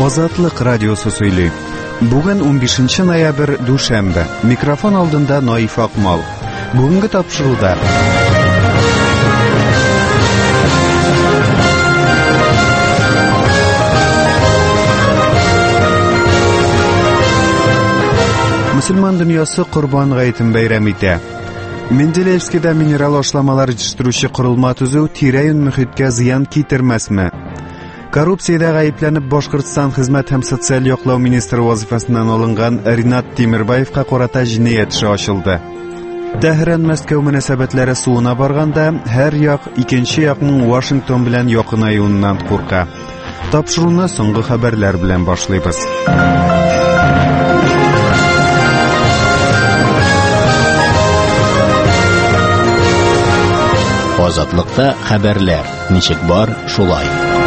Азатлык радиосы сөйли. Бүген 15 ноябрь дүшәмбе. Микрофон алдында Наиф Акмал. Бүгенге тапшыруда Мөселман дөньясы Курбан гаетен бәйрәм итә. Менделеевскида минерал ашламалар җитештерүче корылма төзү тирә-юнь мөхиткә зыян китермәсме? Коррупциядә гаепләнеп Башкортстан хезмәт һәм социаль яклау министры вазифасыннан алынган Ринат Тимербаевка карата җинаять эше ачылды. Тәһран-Мәскәү мөнәсәбәтләре суына барганда, һәр як икенче якның Вашингтон белән якынаюыннан курка. Тапшыруны соңгы хәбәрләр белән башлыйбыз. Азатлыкта хәбәрләр. Ничек бар, шулай.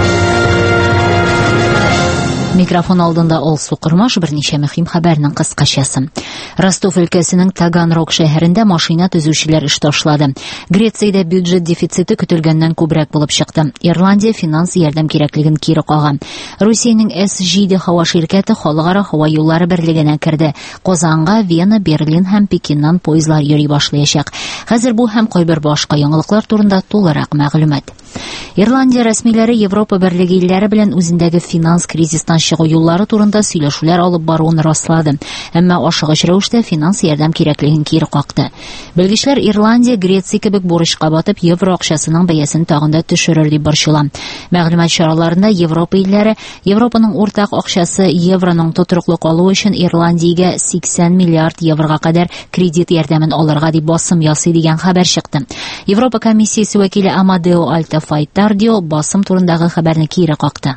Микрофон алдында Алсу Кырмаш берничә мөһим хәбәрнең кыскачасы. Ростов өлкәсенең Таганрог шәһәрендә машина төзүчеләр эш ташлады. Грециядә бюджет дефициты көтелгәннән күбрәк булып чыкты. Ирландия финанс ярдәм кирәклеген кире каган. Русиянең С-7 һава ширкәте халыкара һава юллары берлегенә керде. Казанга, Вена, Берлин һәм Пекиннан поездлар йөри башлаячак. Хәзер бу һәм кайбер башка яңалыклар турында тулырак мәгълүмат. Ирландия рәсмиләре Европа берлеге илләре белән үзендәге финанс кризистан чыгу юллары турында сөйләшүләр алып баруын раслады. Әмма ашыгыч рәвештә финанс ярдәм кирәклеген кире какты. Белгечләр Ирландия, Греция кебек бурычка батып, евро акчасының бәясен тагын да төшерер дип борчыла. Мәгълүмат чараларында Европа илләре Европаның уртак акчасы евроның тотырлык калуы өчен Ирландиягә 80 миллиард еврога кадәр кредит ярдәмен алырга дип басым ясый дигән хәбәр чыкты. Европа комиссиясе вәкиле Амадео Альтафайтардио басым турындагы хәбәрне кире какты.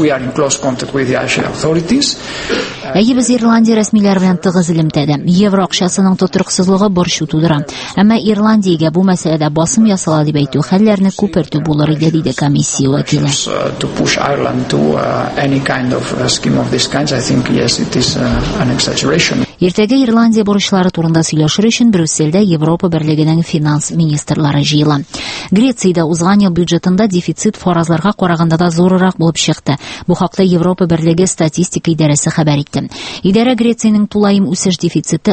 Без Ирландия рәсмиләре белән тыгыз элемтәдә. Евро акчасының тотырыксызлыгы борчу тудыра. Әмма Ирландиягә бу мәсьәләдә басым ясала дип әйтү хәлләрне күпертү булыр иде, диде комиссия вәкиле. Иртәгә Ирландия бурычлары турында сөйләшер өчен Брюссельдә Европа берлегенең финанс министрлары җыела. Грециядә узган ел бюджетында дефицит фаразларга караганда да зуррак булып чыкты. Бу хакта Европа берлеге статистика идарәсе хәбәр итте. Идарә Грециянең тулаем үсеш дефициты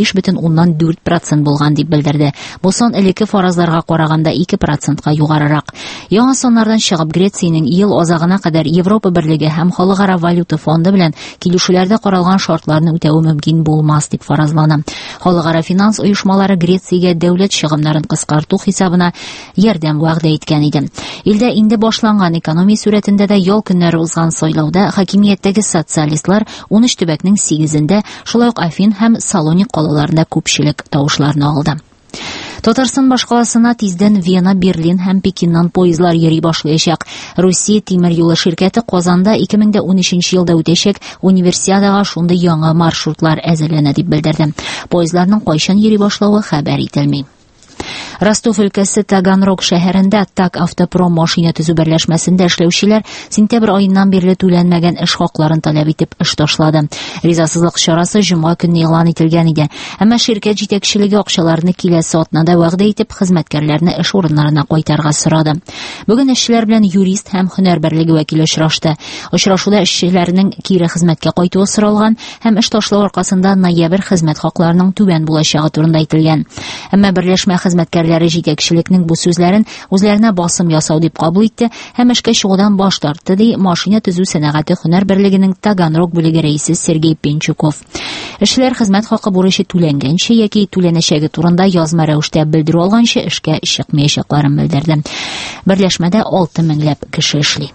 15,4% булган дип белдерде. Бу сан элекке фаразларга караганда 2%ка югарырак. Яңа саннардан чыгып Грециянең ел азагына кадәр Европа берлеге һәм Халыкара валюта фонды белән килешүләрдә каралган шартларны үтәү мөмкин булмас дип фаразлана. Халыкара финанс оешмалары Грециягә дәүләт чыгымнарын кыскарту хисабына ярдәм вәгъдә иткән иде. Илдә инде башланган экономия сүрәтендә дә ял көннәре узган сайлауда хакимияттәге социалистлар 13 төбәкнең 8-ендә, шулай ук Афин һәм Салоник калаларында күпчелек тавышларны алды. Татарстан башкаласына тиздән Вена, Берлин һәм Пекиннан поездлар йөри башлаячак. Русия тимер юлы ширкәте Казанда 2013 елда үтәчәк универсиадага шундый яңа маршрутлар әзерләнә дип белдерде. Поездларның кайчан йөри башлавы хәбәр ителми. Ростов өлкәсе Таганрог шәһәрендә ТАК Автопром машина төзү берләшмәсендә эшләүчеләр сентябрь аеннан бирле түләнмәгән эш хакларын таләп итеп эш ташлады. Ризасызлык чарасы җомга көнне игълан ителгән иде. Әмма ширкәт җитәкчелеге акчаларны киләсе атнада вәгъдә итеп хезмәткәрләрне эш урыннарына кайтарга сорады. Бүген эшчеләр белән юрист һәм һөнәр берлеге вәкиле очрашты. Очрашуда эшчеләрнең кире хезмәткә кайтуы соралган һәм эш ташлау аркасында ноябрь хезмәт хакларының түбән булачагы турында әйтелгән. Әмма берләшмә хезмәткәрләре җитәкчелекнең бу сүзләрен үзләренә басым ясау дип кабул итте һәм эшкә чыгудан баш тартты, ди машина төзү сәнәгате һөнәр берлегенең Таганрог бүлеге рәисе Сергей Пенчуков. Эшчеләр хезмәт хакы бурычы түләнгәнчә яки түләнәчәге турында язма рәвештә белдерү алганчы эшкә чыкмаячакларын белдерде. Берләшмәдә 6 меңләп кеше эшли.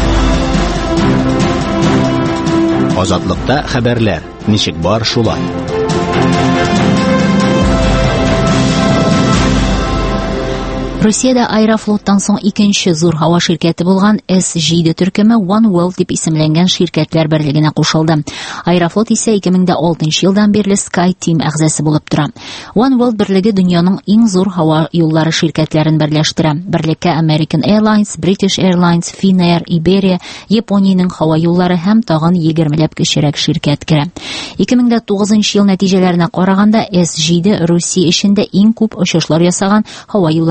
Азатлыкта хәбәрләр. Ничек бар, шулай. Русиядә Аэрофлоттан соң икенче зур һава ширкәте булган С-7 төркеме One World дип исемләнгән ширкәтләр берлегенә кушылды. Аэрофлот исә 2006 елдан бирле SkyTeam әгъзасы булып тора. One World берлеге дөньяның иң зур һава юллары ширкәтләрен берләштерә. Берлеккә American Airlines, British Airlines, Finnair, Iberia, Япониянең һава юллары һәм тагын 20ләп кечерәк ширкәт керә. 2009 ел нәтиҗәләренә караганда С-7 Русия эчендә иң күп очышлар ясаган һава юллары ширкәте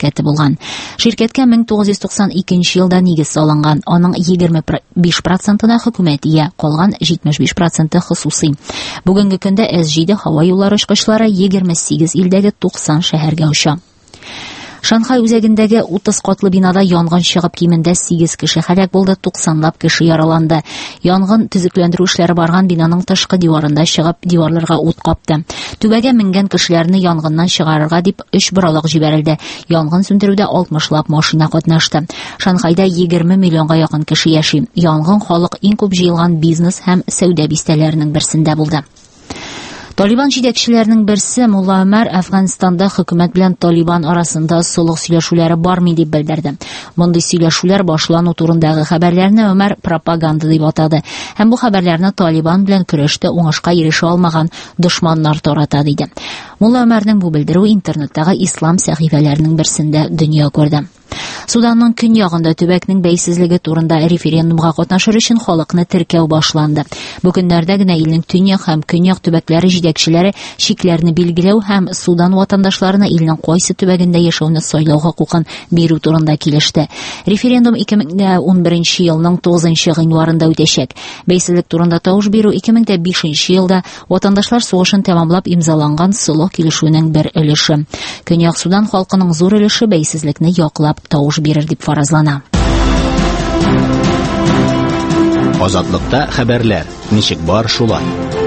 ширкәте булган. Ширкәткә 1992 елда нигез салынган. Аның 25%-на хөкүмәтия, калган 75% хосусый. Бүгенге көндә SJ һава юллары очкычлары 28 илдәге 90 шәһәргә оча. Шанхай үзәгендәге 30 катлы бинада янгын чыгып, кимендә 8 кеше һәлак булды, 90лап кеше яраланды. Янгын төзекләндерү эшләре барган бинаның тышкы диварында чыгып, диварларга ут капты. Түбәгә менгән кешеләрне янгыннан чыгарырга дип 3 боралак җибәрелде. Янгын сүндерүдә 60лап машина катнашты. Шанхайда 20 миллионга якын кеше яши. Янгын халык иң күп җыелган бизнес һәм сәүдә бистәләренең берсендә булды. Талибан җитәкчеләренең берсе Мулла Өмәр Әфганстанда хөкүмәт белән Талибан арасында солых сөйләшүләре бармый дип белдерде. Мондый сөйләшүләр башлану турындагы хәбәрләрне Өмәр пропаганда дип атады. Һәм бу хәбәрләрне Талибан белән көрәштә уңышка ирешә алмаган дошманнар тарата диде. Мулла Өмәрнең бу белдерү интернеттагы ислам сәхифәләренең берсендә дөнья күрде. Суданның көньягында төбәкнең бәйсезлеге турында референдумга катнашыр өчен халыкны теркәү башланды. Бу көннәрдә генә илнең төньяк һәм көньяк төбәкләре җитәкчеләре шикләрне билгеләү һәм Судан ватандашларына илнең кайсы төбәгендә яшәүне сайлау хукукын бирү турында килеште. Референдум 2011 елның 9 гыйнварында үтәчәк. Бәйсезлек турында тавыш бирү 2005 елда ватандашлар сугышын тәмамлап имзаланган солых килешүнең бер өлеше. Көньяк Судан халкының зур өлеше бәйсезлекне яклап тавыш бирер дип фаразлана. Азатлыкта хәбәрләр. Ничек бар шулай.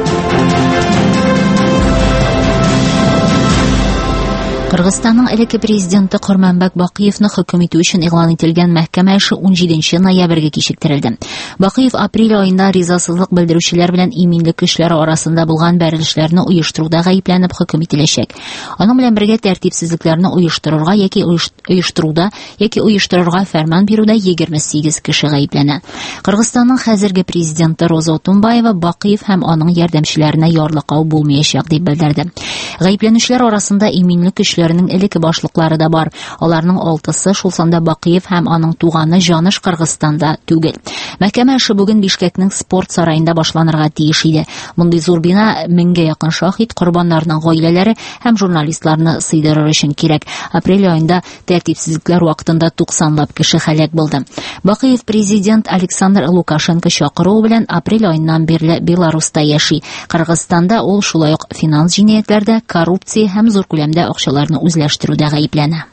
Кыргызстанның элекке президенты Курманбек Бакыевны хөкем итү өчен игълан ителгән мәхкәмә эше 17 ноябрьгә кичектерелде. Бакыев апрель аенда ризасызлык белдерүчеләр белән иминлек көчләре арасында булган бәрелешләрне оештыруда гаепләнеп хөкем ителәчәк. Аның белән бергә тәртипсезлекләрне оештырырга яки оештырырга фәрман бирүдә 28 кеше гаепләнә. Кыргызстанның хәзерге президенты Роза Отунбаева Бакыев һәм аның ярдәмчеләренә ярлыкау булмаячак дип белдерде. Гаепләнүчеләр арасында иминлек көчләренең элекке башлыклары да бар. Аларның 6-сы шул санда Бакыев һәм аның туганы Жаныш Кыргызстанда түгел. Мәхкәмә эше бүген Бишкекнең спорт сараенда башланырга тиеш иде. Мондый зур бина 1000гә якын шаһит, курбаннарның гаиләләре һәм журналистларны сыйдырыр өчен кирәк. Апрель аенда тәртипсезлекләр вакытында 90лап кеше һәлак булды. Бакыев президент Александр Лукашенко чакыруы белән апрель аеннан бирле Беларуста яши. Кыргызстанда ул шулай ук финанс җинаятләрдә, коррупция һәм зур күләмдә акчаларны үзләштерүдә гаепләнә.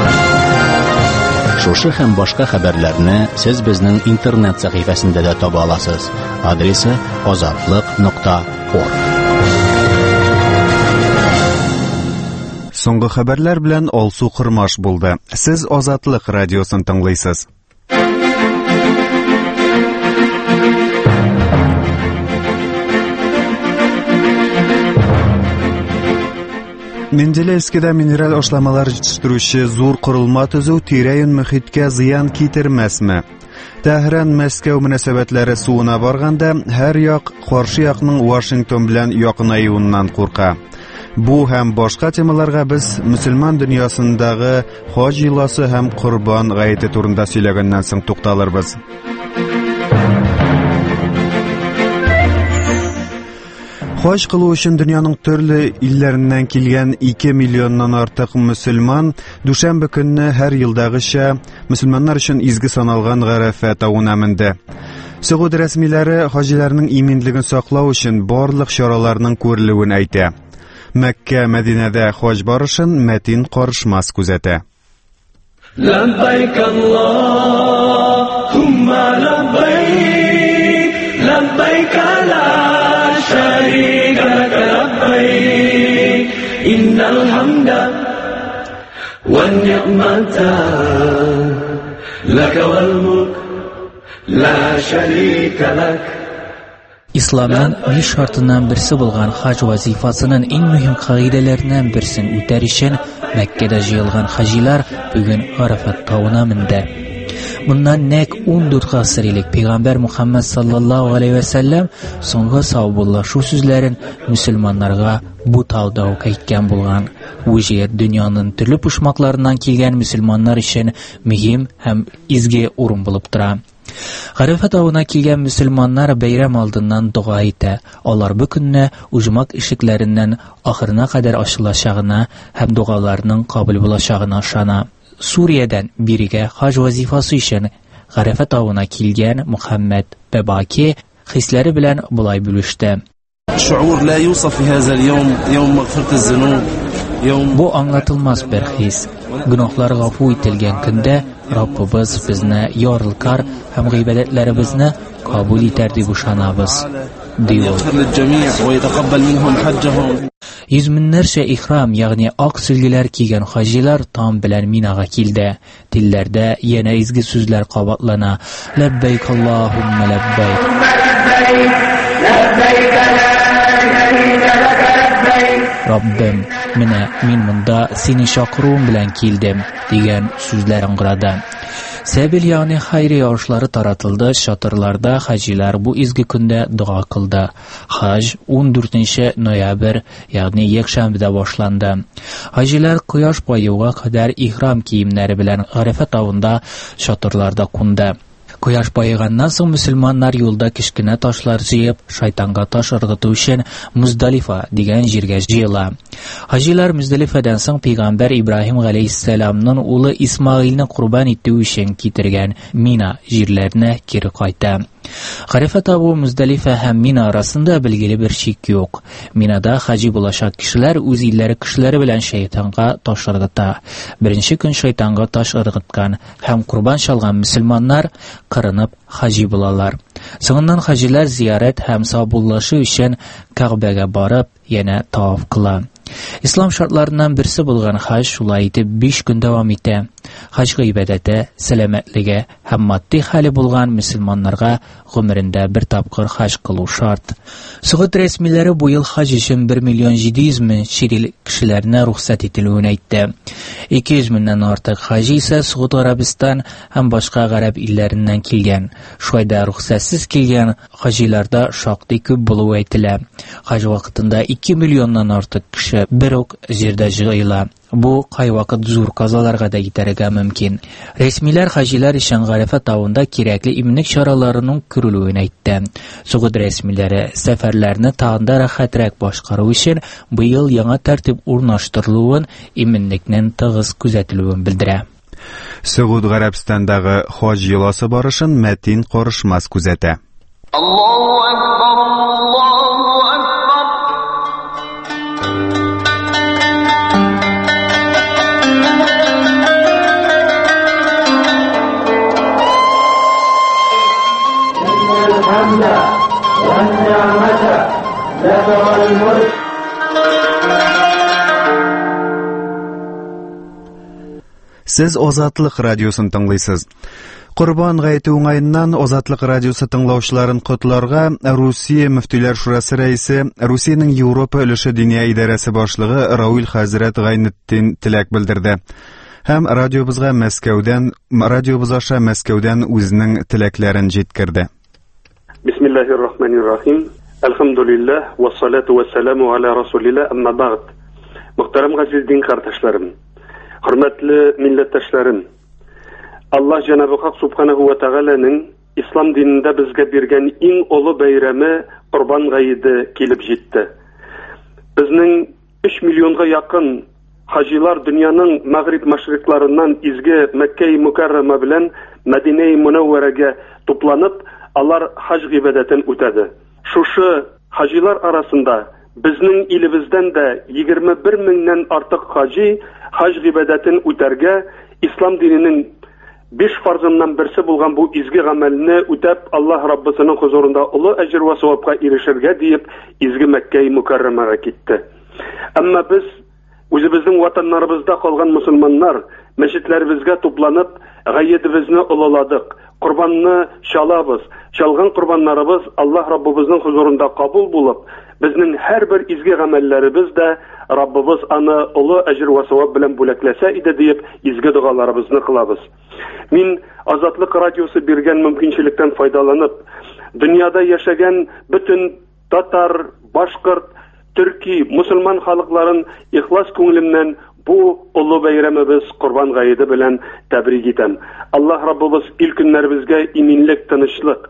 Шушы һәм башка хәбәрләрне сез безнең интернет сәхифәсендә дә таба аласыз. Адресы azatlyk.org. Соңгы хәбәрләр белән Алсу Кырмаш булды. Сез Азатлык радиосын тыңлыйсыз. Менделеевскида минераль ашламалар җитештерүче зур корылма төзү тирә-юнь мөхиткә зыян китермәсме? Тәһран Мәскәү мөнәсәбәтләре суына барганда һәр як каршы якның Вашингтон белән якынаюыннан курка. Бу һәм башка темаларга без мөселман дөньясындагы хаҗ йоласы һәм Курбан гаете турында сөйләгәннән соң тукталырбыз. Хаҗ кылу өчен дөньяның төрле илләреннән килгән 2 миллионнан артык мөселман дүшәмбе көнне һәр елдагыча мөселманнар өчен изге саналган Гарафа тауына менде. Сәгуд рәсмиләре хаҗиларның иминлеген саклау өчен барлык чараларның күрелүен әйтә. Мәккә, Мәдинәдә хаҗ барышын Мәтин Карышмас күзәтә. Лаббайк Аллаһумма лаббайк, лаббайк ла шарика лак лаббайк, иннал хамда ван ниъмата лака вал мулк ла шарика лак. Исламның 5 шартыннан берсе булган хаҗ вазифасының иң мөһим кагыйдәләреннән берсен үтәр өчен Мәккәдә җыелган хаҗилар бүген Арафат тауына менде. Bundan nәк 14 гасыр элек Пәйгамбәр Мухаммад саллаллаху алейхи ва сәллям соңгы саубуллашу сүзләрен мөселманнарга бу тауда ук әйткән булган. Бу җир дөньяның төрле пушмакларыннан килгән мөселманнар өчен мөһим һәм изге урын булып тора. Гарафа тауына килгән мөселманнар бәйрәм алдыннан дуа итә. Алар бу көнне уҗмак ишекләреннән ахырына кадәр ачылачагына һәм дуаларның кабул булачагына ышана. Suriyadan biriga haj vazifasi uchun G'arafa tog'una kelgan Muhammad Babaki hislari bilan bulay bo'lishdi. شعور لا يوصف في هذا اليوم يوم مغفرة الذنوب يوم Bu anlatılmaz bir his. Gunohlar g'afu etilgan kunda Rabbimiz bizni yorilkar ham g'iybatlarimizni qabul etar deb ishonamiz. يغفر للجميع ويتقبل منهم حجهم. Yüz minlarcha ihrom, ya'ni oq silgilar kiygan hojilar tom bilan Minaga keldi. Tillarda yana ezgi so'zlar qobaqlana. Labbayk Allohumma labbayk. Rabbim, men bunda seni shoqiruv bilan keldim degan so'zlar angradi. Sabil ya'ni xayriya oshlari taratildi. Shotirlarda hajilar bu ezgi kunda duo qildi. Haj 14 noyabr, ya'ni yakshanbada boshlandi. Hajilar quyosh poyiga qadar ihrom kiyimlari bilan G'arafa tog'ida shotirlarda qo'ndi. Quyosh poyigandan so'ng musulmonlar yo'lda kichkina toshlar yig'ib, shaytonga tosh urg'itish uchun Muzdalifa degan yerga jiyla. Hajilar Muzdalifadan so'ng payg'ambar Ibrohim alayhissalomning o'g'li Ismoilni qurbon etish uchun ketirgan Mina yerlarni kiri qaytdi. G'arafa tog'i Muzdalifa ham Mina orasida belgili bir chek yo'q. Minada haji bo'lashak kishilar o'z illari kishilari bilan shaytonga tosh urg'ita. Birinchi kun shaytonga tosh urg'itgan ham qurbon chalgan musulmonlar qirinib haji bo'lalar. So'ngan hajilar ziyorat ham savobullashi uchun Ka'baga borib, yana tavof qiladi. Islom shartlaridan birisi bo'lgan haj shulay etib 5 kun davom etadi. Haj ibodati salomatligi ham moddiy hali bo'lgan musulmonlarga umrida bir topqir haj qilish shart. Suud rasmiylari bu yil haj uchun 1,700,000 shiril kishilarni ruxsat etilganini aytdi. 200,000 dan ortiq haji esa Suud Arabiston ham boshqa g'arab illaridan kelgan. Shuyda ruxsatsiz kelgan hajilarda shoqdi ko'p bo'lib aytiladi. Haj vaqtida 2 milliondan ortiq kishi bir o'q yerda jig'ila. Bu qay vaqt zo'r qazolarga da yetarga mumkin. Rasmiylar hajilar uchun G'arafa tog'ida kerakli immunitet choralarining ko'rilishini aytdi. Suud rasmiylari safarlarni tog'da rahatroq boshqaruv uchun bu yil yangi tartib o'rnashtirilgan immunitetning tig'iz kuzatilishini bildiradi. Suud Arabistondagi hoj yo'lasi borishini Matin Qorishmas kuzatadi. Allohu akbar, Allohu akbar. Hamda va ni'mata lakal mulk. Siz Ozatlık Radyosu'nu tinglaysiz. Qurban g'ayti o'ng'ayindan Ozatlık Radyosu tinglovchilarini qutlarga Rossiya Müftüler Şurası raisi, Rossiyaning Yevropa ulushi diniy idorasi boshlig'i Raul Hazrat G'aynittin tilak bildirdi. Ham radiobizga Moskvadan o'zining tilaklarini yetkazdi. Bismillahirrahmanirrahim. Alhamdulillah va salatu va salamu ala rasulillah amma ba'd. Muhtaram aziz din qardoshlarım, hurmatli millatdoshlarim, Allah Cenab-ı Hak Subhanahu wa Ta'ala'nın İslam dininde bizge bergen en ulu bayrami Qurban g'ayidi kelib jetdi. Bizning 3 milyonga yaqin hajilar dünyanın mag'rib mashriqlaridan izgi Mekke-i Mukarrama bilan Madina-i Munawwaraga toplanıp allar haj ibadatini o'tadi. Şuşu hajilar arasında bizning ilimizden de 21,000 ortiq haji haj ibadatini o'targa İslam dininin 5 farzından birisi bo'lgan bu izgi amelini o'tab Allah Rabbisining huzurunda ulu ajr va savobga erishirga deyip izgi Mekke-i Mukarramaga ketdi. Ama biz o'zimizning vatanlarimizda qolgan musulmonlar masjidlarimizga to'planib g'ayidimizni ululadik. Qurbanni shalabız. Çalgan qurbanlarımız Allah Rabbimizning huzurunda qabul bo'lib, bizning har bir izgi amellerimiz de Rabbimiz ana ulu ajr va savob bilan bo'laklasa edi deb izgi duolarimizni qilamiz. Men Ozatlık Radyosu bergan mumkinchilikdan foydalanib, dunyoda yashagan bütün Tatar, Boshqirt, Türki, musulmon xalqlarin ixlos ko'nglimdan bu ulu bayramimiz Qurban g'ayidi bilan tabrik etam. Allah Rabbimiz ilk kunlarimizga iminlik, tinchlik,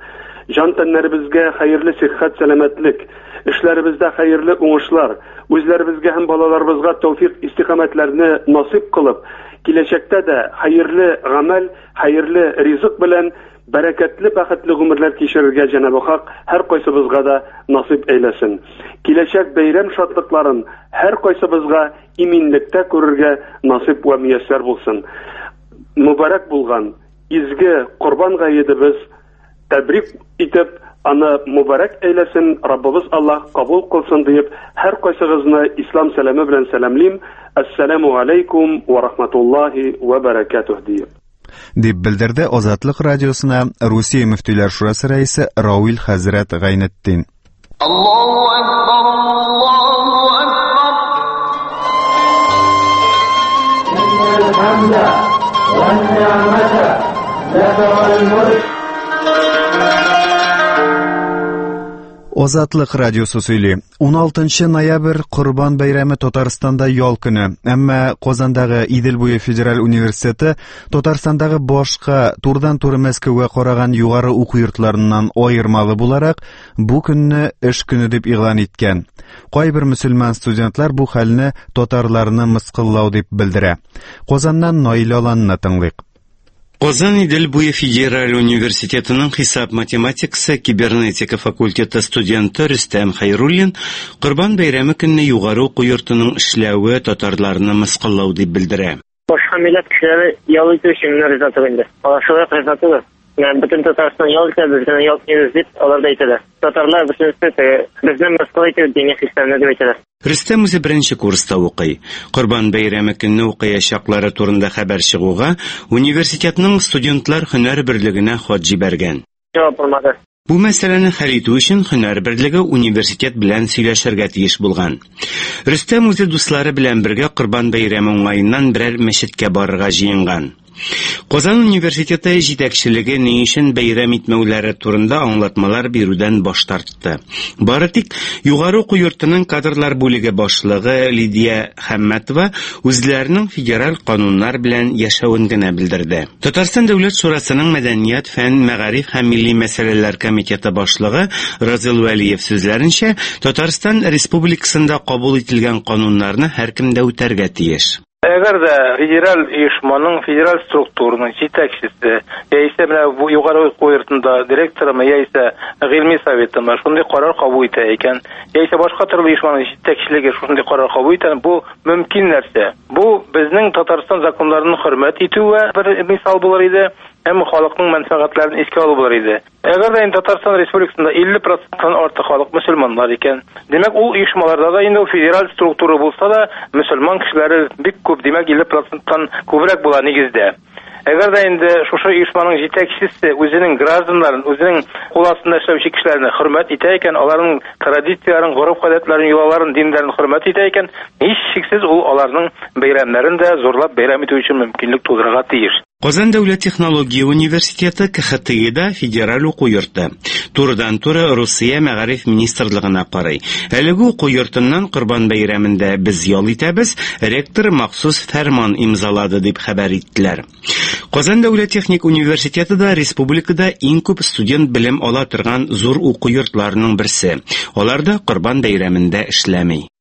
Жан тәннәребезгә хәерле сихәт, сәламәтлек, эшләребездә хәерле уңышлар, үзләребезгә һәм балаларыбызга тәүфыйк, истиқамәтләрне насыйп кылып, киләчәктә дә хәерле гамәл, хәерле ризык белән бәрәкәтле, бәхетле гомерләр кичерергә Җанабы Хак һәр кайсыбызга да насыйп әйләсен. Киләчәк бәйрәм шатлыкларын һәр кайсыбызга иминлектә күрергә насыйп вә мияссәр булсын. Мубарак булган изге Корбан гаетебез тәбрик итеп, аны мубарак әйләсен, Раббыбыз Аллаһ кабул кылсын дип, һәр кайсыгызны ислам сәламе белән сәламлим. Ассаламу алейкум ва рахматуллаһи ва баракатуһ дип. Дип белдерде Азатлык радиосына Русия мөфтиләр шурасы рәисе Рауил хәзрәт Гайнетдин. Аллаһу акбар, Аллаһу акбар. Иннал хамда ван ниъмата лака вал мулк. Азатлык радиосы сөйли. 16 ноябрь Корбан бәйрәме Татарстанда ял көне. Әмма Казандагы Идел буе федераль университеты Татарстандагы башка турдан-туры Мәскәүгә караган югары уку йортларыннан аермалы буларак бу көнне эш көне дип игълан иткән. Кайбер мөселман студентлар бу хәлне татарларны мыскыллау дип белдерә. Казаннан Наил Аланны тыңлыйк. Казан Идел буе федераль университетының хисап математикасы кибернетика факультеты студенты Рөстәм Хәйруллин Корбан бәйрәме көнне югары уку йортының эшләве татарларны мыскыллау дип белдерә. Башка милләт кешеләре ял итү өчен риза түгел. Алар шулай риза түгел. Бөтен Татарстан ял итә, безне ял итәбез дип алар да әйтәләр. Татарлар безне мыскыл итү дини хисләрне дип әйтәләр. Рөстәм үзе беренче курста укый. Корбан бәйрәме көнне укыячаклары турында хәбәр чыгуга университетның студентлар һөнәр берлегенә хат җибәргән. Җавап алмады. Бу мәсьәләне хәл итү өчен һөнәр берлеге университет белән сөйләшергә тиеш булган. Рөстәм үзе дуслары белән бергә Корбан бәйрәме уңаеннан берәр мәчеткә барырга җыенган. Казан университеты җитәкчелеге ни өчен бәйрәм итмәүләре турында аңлатмалар бирүдән баш тартты. Бары тик югары уку йортының кадрлар бүлеге башлыгы Лидия Хәммәтова үзләренең федераль кануннар белән яшәвен генә белдерде. Татарстан дәүләт шурасының мәдәният, фән, мәгариф һәм милли мәсьәләләр комитеты башлыгы Разил Вәлиев сүзләренчә, Татарстан республикасында кабул ителгән кануннарны һәркем дә үтәргә тиеш. Әгәр дә федераль оешманың федераль структураның җитәкчесе, яисә менә бу югары уку йортында директоры, яисә гыйльми советы шундый карар кабул итә икән, яисә башка төрле оешманың җитәкчелеге шундый карар кабул итә, бу мөмкин нәрсә. Бу безнең Татарстан законнарын хөрмәт итүгә бер мисал булыр иде. Һәм халыкның мәнфәгатьләрен искә алу булыр иде. Әгәр дә Татарстан Республикасында 50%-тан артык халык мөселманнар икән, димәк ул оешмаларда да инде федераль структура булса да, мөселман кешеләре бик күп, димәк 50%-тан күбрәк була нигездә. Әгәр дә инде шушы оешманың җитәкчесе үзенең гражданнарын, үзенең кул астында эшләүче кешеләрне хөрмәт итә икән, аларның традицияларын, гореф-гадәтләрен, йолаларын, диннәрен хөрмәт итә икән, һичшиксез ул аларның бәйрәмнәрен дә зурлап бәйрәм итү өчен мөмкинлек тудырырга тиеш. Казан дәүләт технология университеты КХТИда федераль уку йорты. Турыдан-туры Русия мәгариф министрлыгына карый. Әлеге уку йортыннан Корбан бәйрәмендә без ял итәбез, ректор махсус фәрман имзалады дип хәбәр иттеләр. Казан дәүләт техник университеты да республикада иң күп студент белем ала торган зур уку йортларының берсе. Алар да Корбан бәйрәмендә эшләми.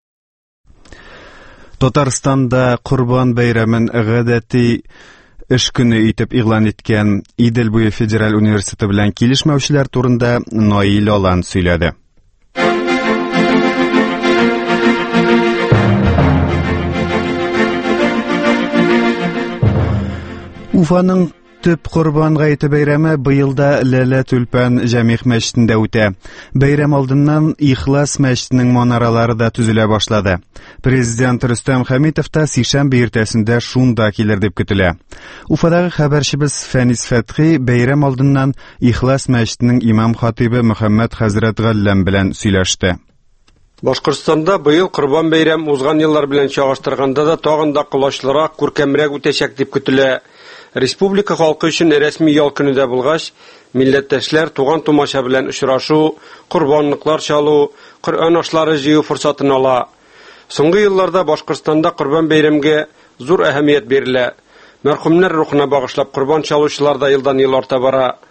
Татарстанда Корбан бәйрәмен гадәти эш көне итеп игълан иткән Идел буе федераль университеты белән килешмәүчеләр турында Наил Алан сөйләде. Уфаның төп Корбан гаете бәйрәме быелда Ләлә Түлпән Җәмигъ мәчетендә үтә. Бәйрәм алдыннан Ихлас мәчетенең манаралары да төзелә башлады. Президент Рөстәм Хәмитов та сишәмбе иртәсендә шунда килер дип көтелә. Уфадагы хәбәрчебез Фәнис Фәтхи бәйрәм алдыннан Ихлас мәчетенең имам хатибы Мөхәммәд хәзрәт Галләм белән сөйләште. Башкортстанда быел Корбан бәйрәм узган еллар белән чагыштырганда да тагын да кулачлырак, күркәмрәк үтәчәк дип көтелә. Республика халкы өчен рәсми ял көне дә булгач, милләттәшләр туган тумаша белән очрашу, корбанлыклар чалу, Коръән ашлары җыю форсатын ала. Соңгы елларда Башкортстанда Корбан бәйрәмгә зур әһәмият бирелә. Мәрхүмнәр рухына багышлап Корбан чалучылар да елдан ел арта бара.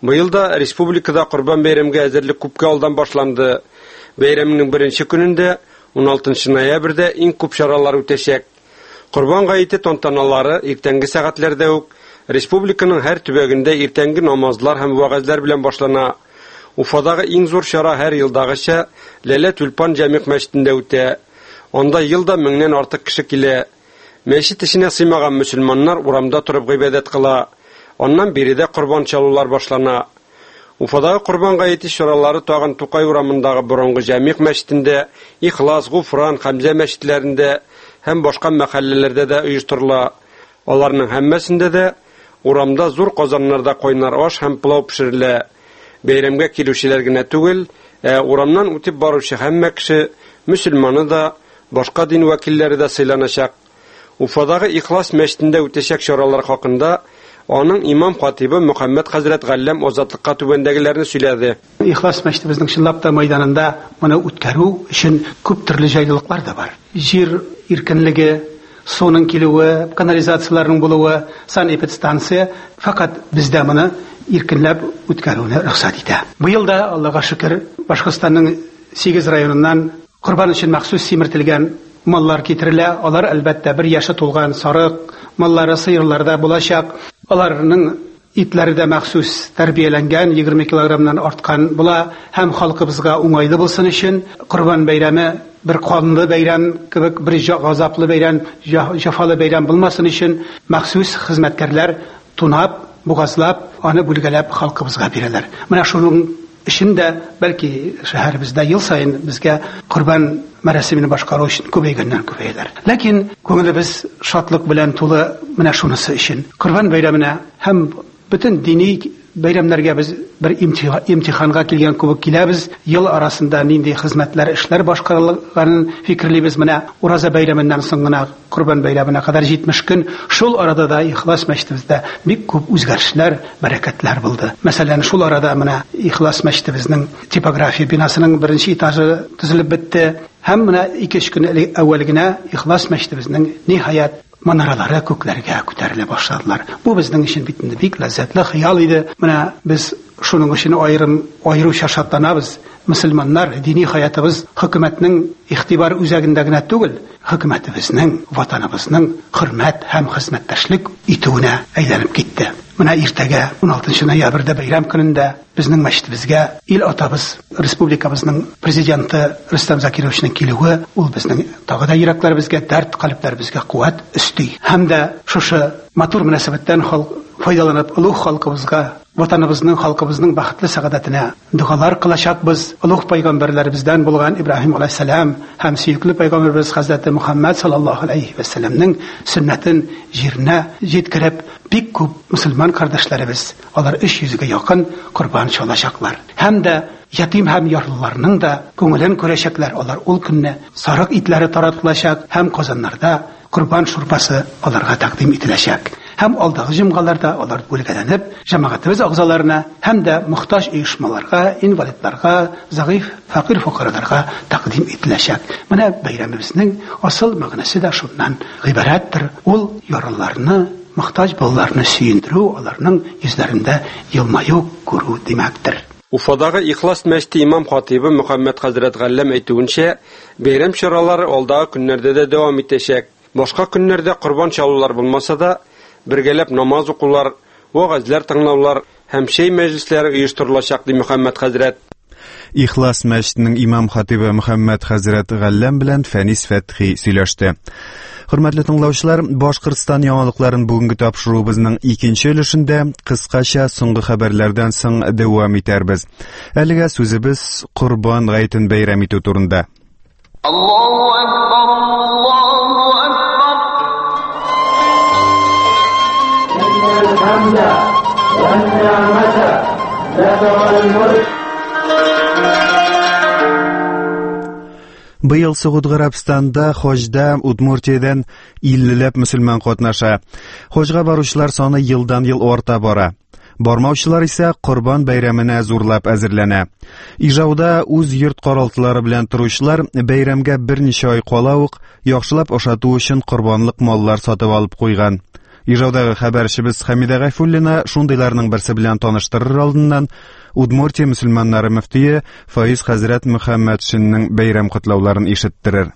Быел да республикада Курбан бәйрәмгә әзерлек күпкә алдан башланды. Бәйрәмнең беренче көнендә 16 ноябрьдә иң күп чаралар үтәчәк. Курбан гаете тантаналары иртәнге сәгатьләрдә үк республиканың һәр төбәгендә иртәнге намазлар һәм вәгазьләр белән башлана. Уфадагы иң зур чара һәр елдагыча Ләлә Тюльпан җәмигъ мәчетендә үтә. Анда елда 1000-нән артык кеше килә. Мәчет эченә сыймаган мөселманнар урамда торып гыйбадәт кыла. Аннан биредә курбан чалулар башлана. Уфадагы Курбан гаете чаралары тагын Тукай урамындагы борынгы җәмигъ мәчетендә, Ихлас, Гуфран, Хәмзә мәчетләрендә һәм башка мәхәлләләрдә дә оештырыла. Аларның һәммәсендә дә урамда зур казаннарда кайнар аш һәм пылау пешерелә. Бәйрәмгә килүчеләр генә түгел, урамнан үтеп баручы һәммә кеше, мөселманы да, башка дин вәкилләре дә сыйланачак. Уфадагы Ихлас мәчетендә үтәчәк чаралар хакында аның имам хатибы Мөхәммәд хәзрәт Галләм азатлыкка түбәндәгеләрне сөйләде. Ихлас мәчетебезнең чынлап та мәйданында моны үткәрү өчен күп төрле җайлылыклар да бар. Җир иркенлеге, суның килүе, канализацияларның булуы, санэпидстанция фақат бездә моны иркенләп үткәрүне рөхсәт итә. Быел да, Аллаһка шөкер, Башкортстанның 8 районыннан Курбан өчен махсус симертелгән маллар китерелә. Алар әлбәттә 1 яшы тулган сарык маллары, сыерларда булачак. Аларның итләре дә махсус тәрбияләнгән, 20 килограммнан арткан була һәм халкыбызга уңайлы булсын өчен Курбан бәйрәме бер канлы бәйрәм кебек, бер газаплы бәйрәм, җафалы бәйрәм булмасын өчен махсус хезмәткәрләр тунап, бугазлап, аны бүлгәләп халкыбызга бирәләр. Менә шуның өчен бәлки шәһәребездә ел сайын безгә Курбан мәрәсемен башкару өчен күбәйгәннән-күбәяләр. Ләкин күңелебез шатлык белән тулы менә шунысы өчен. Курбан бәйрәменә һәм бөтен дини бәйрәмнәргә без бер имтиханга килгән кебек киләбез. Ел арасында нинди хезмәтләр, эшләр башкарылганын фикерлибез. Менә Ураза бәйрәменнән соң гына Курбан бәйрәменә кадәр 70 көн шул арада да Ихлас мәчетебездә бик күп үзгәрешләр, бәрәкәтләр булды. Мәсәлән, шул арада менә Ихлас мәчетебезнең типография бинасының беренче этажы төзелеп бетте. Һәм менә 2-3 көн әүвәл генә Ихлас мәчетебезнең ниһаять манаралары күкләргә күтәрелә башладылар. Бу безнең өчен бик ләззәтле хыял иде. Менә без шуның өчен аеруча шатланабыз. Мөселманнар, дини хаятыбыз хөкүмәтнең игътибар үзәгендә генә түгел, хөкүмәтебезнең, ватаныбызның хөрмәт һәм хезмәттәшлек итүенә әйләнеп китте. Менә иртәгә 16 ноябрьдә бәйрәм көнендә безнең мәчетебезгә ил атабыз, республикабызның президенты Рөстәм Закировичның килүе, ул безнең тагы да йөрәкләребезгә дәрт, калпләребезгә куәт өсти. Һәм дә шушы матур мөнәсәбәттән файдаланып, улуг халкыбызга, ватаныбызның, халкыбызның бәхетле сәгадәтенә дугалар кылачакбыз. Улуг пайгамбарларыбыздан булган Ибраһим алейһиссалам һәм сөйкле пайгамбарыбыз Хәзрәт Мөхәммәд саллаллаһу алейһи ва салламның сөннәтен җиренә җиткереп, бик күп мөселман кардәшләребез, алар 300-гә якын курбан чалачаклар. Һәм дә ятим һәм ярлыларның да күңелен күрәчәкләр. Алар ул көнне сарык итләре таратылачак һәм казаннарда курбан шурпасы аларга тәкъдим ителәчәк. Һәм алдагы җомгаларда алар бүлгәләнеп, җәмәгатебез агзаларына һәм дә мохтаҗ оешмаларга, инвалидларга, зәгыйф, фәкыйр фукараларга тәкъдим ителәчәк. Менә бәйрәмебезнең асыл мәгънәсе дә шуннан гыйбарәттер. Ул ярлыларны, мохтаҗ балаларны сөендерү, аларның йөзләрендә елмаю күрү димәктер. Уфадагы Ихлас мәчете имам хатибы Мөхәммәд хәзрәт Галләм әйтүенчә, бәйрәм чаралары алдагы көннәрдә дә дәвам итәчәк. Башка көннәрдә курбан чалулар булмаса да, бергәләп намаз укулар, вагазьләр тыңлаулар һәм шәй мәҗлесләре оештырылачак, ди Мөхәммәд хәзрәт. Ихлас мәчетенең имам хатибы Мөхәммәд хәзрәт Галләм белән Фәнис Фәтхи сөйләште. Хөрмәтле тыңлаучылар, Башкортстан яңалыкларын бүгенге тапшыруыбызның икенче өлешендә кыскача соңгы хәбәрләрдән соң дәвам итәрбез. Әлегә сүзебез Курбан гаетен бәйрәм итү турында. Аллаһу акбар, Аллаһу акбар. Иннал хамда ва ни'мата лака вал мулк. Быел Сауд Арабстанда хаҗда Удмуртиядән 50ләп мөселман катнаша. Хаҗга баручылар саны елдан-ел арта бара. Бармаучылар исә Курбан бәйрәменә зурлап әзерләнә. Ижауда үз йорт каралтылары белән торучылар бәйрәмгә берничә ай кала ук яхшылап ашату өчен курбанлык маллар сатып алып куйган. Ижаудагы хәбәрчебез Хәмидә Гайфуллина шундыйларның берсе белән таныштырыр алдыннан Удмуртия мөселманнары мөфтие Фаиз хәзрәт Мөхәммәдшиннең бәйрәм котлауларын ишеттерер.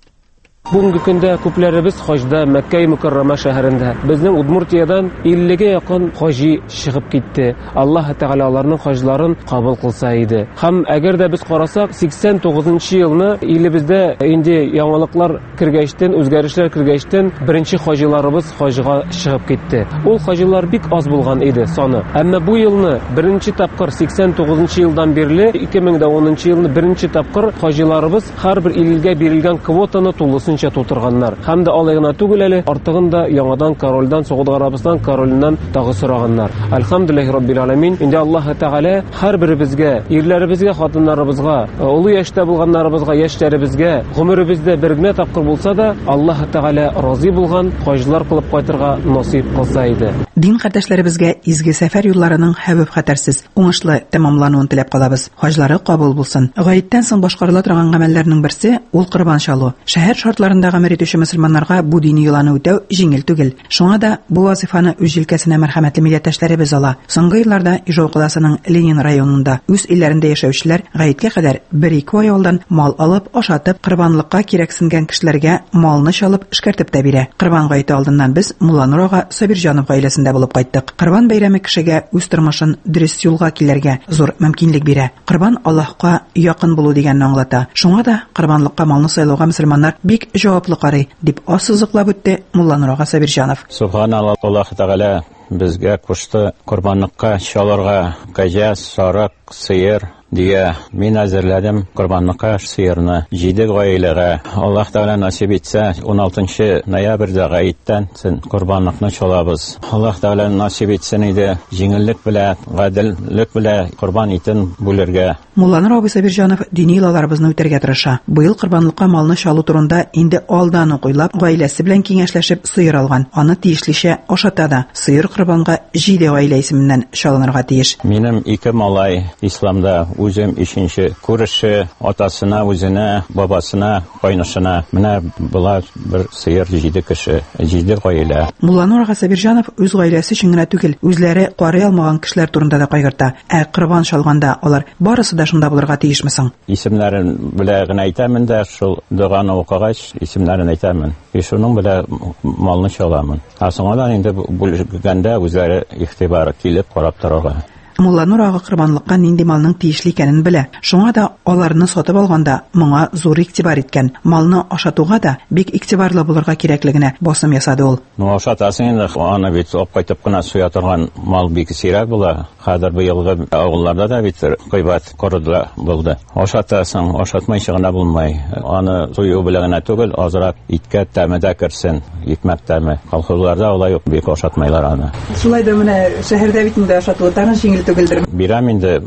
Бүгенге көндә күпләребез хаҗда Мәккә-Мөкәррәмә шәһәрендә. Безнең Удмуртиядан 50-гә якын хаҗи чыгып китте. Аллаһ Тәгалә аларның хаҗларын кабул кылса иде. Һәм әгәр дә без карасак, 89-нчы елны илебездә инде яңалыклар кергәчтән, үзгәрешләр кергәчтән беренче хаҗиларыбыз хаҗга чыгып китте. Ул хаҗилар бик аз булган иде саны. Әмма бу елны беренче тапкыр 89-нчы елдан бирле 2010 елны беренче тапкыр хаҗиларыбыз һәрбер илгә бирелгән квотаны тулысынча тутырганнар. Һәм дә алай гына түгел әле, артыгында яңадан корольдан, Сауд Арабистан корольнән тагы сораганнар. Әлхәмдүлиллаһи раббил аламин. Инде Аллаһ Тәгалә һәрберебезгә, ирләребезгә, хатыннарыбызга, улы яшьтә булганнарыбызга, яшьләребезгә, гомеребездә бер генә тапкыр булса да, Аллаһ Тәгалә разый булган хаҗлар кылып кайтырга насыйп кылса иде. Дин кардәшләребезгә изге сәфәр юлларының хәвеф-хәтәрсез, уңышлы тәмамлануын теләп калабыз. Хаҗлары кабул булсын. Гаиттән соң башкарыла торган гамәлләрнең берсе ул корбан чалу. Шәһәр шартларында гамәл итүче мөселманнарга бу дини юланы үтәү җиңел түгел. Шуңа да бу вазифаны үз җилкәсенә мәрхәмәтле милләттәшләребез ала. Соңгы елларда Ижау каласының Ленин районында үз илләрендә яшәүчеләр гаиткә кадәр 1-2 ай алдан мал алып, ашатып, корбанлыкка кирәксенгән кешеләргә малны чалып, эшкәртеп тә бирә. Корбан гаите алдыннан без Мулла Нур ага Сабирҗанов гаиләсендә булып кайттык. Корбан бәйрәме кешегә үз тормышын дөрес юлга килергә зур мөмкинлек бирә. Корбан Аллаһка якын булу дигәнне аңлата. Шуңа да корбанлыкка малны сайлауга мөселманнар бик җаваплы карый, дип ассызыклап үтте Мулла Нур ага Сабирҗанов. Субханаллаһ, Аллаһ Тәгалә безгә кушты корбанлыкка чаларга кәҗә, сарык, сыер дия. Мин әзерләдем корбанлыкка сыерны 7 гаиләгә. Аллаһ Тәгалә насип итсә, 16 ноябрьдә гаиттән корбанлыкны чалабыз. Аллаһ Тәгалә насип итсен иде, җиңеллек белән, гаделлек белән корбан итен бүләргә. Мулла Нур абый Сабирҗанов дини йолаларыбызны үтәргә тырыша. Быел корбанлыкка малны чалу турында инде алдан ук уйлап, гаиләсе белән киңәшләшеп сыер алган. Аны тиешлечә ашата да. Сыер корбанга 7 гаилә исеменнән чалынырга тиеш. Минем 2 малай исламда, үзем 3нче күреше, атасына, үзенә, бабасына, кайнышына. Менә булар бер сыер 7 кеше, 7 гаилә. Мулла Нур ага Сабирҗанов үз гаиләсе өчен генә түгел, үзләре карый алмаган кешеләр турында да кайгырта. Корбан чалганда алар барысы да шунда булырга тиешме соң? Исемнәрен белә генә әйтәмен дә, шул дуганы укыгач исемнәрен әйтәмен. Шуның белән малны чаламын. Соңадан инде бүлгәндә үзләре игътибар килеп карап торырга. Мулла Нур ага корбанлыкка нинди малның тиешле икәнен белә. Шуңа да аларны сатып алганда моңа зур игътибар иткән. Малны ашатуга да бик игътибарлы булырга кирәклегенә басым ясады ул. Ашатасың инде, аны бит кайтып кына суя торган мал бик сирәк була. Хәзер быелгы авылларда да бит кыйбат корыдла булды. Ашатасың, ашатмайча гына булмай. Аны сую белән генә түгел, азрак иткә тәмәдә керсен, икмәк тәме. Колхозларда алай ук бик ашатмайлар аны. Шулай да менә шәһәрдә бит инде ашату тагын җиңел түгелдер. Бирәм инде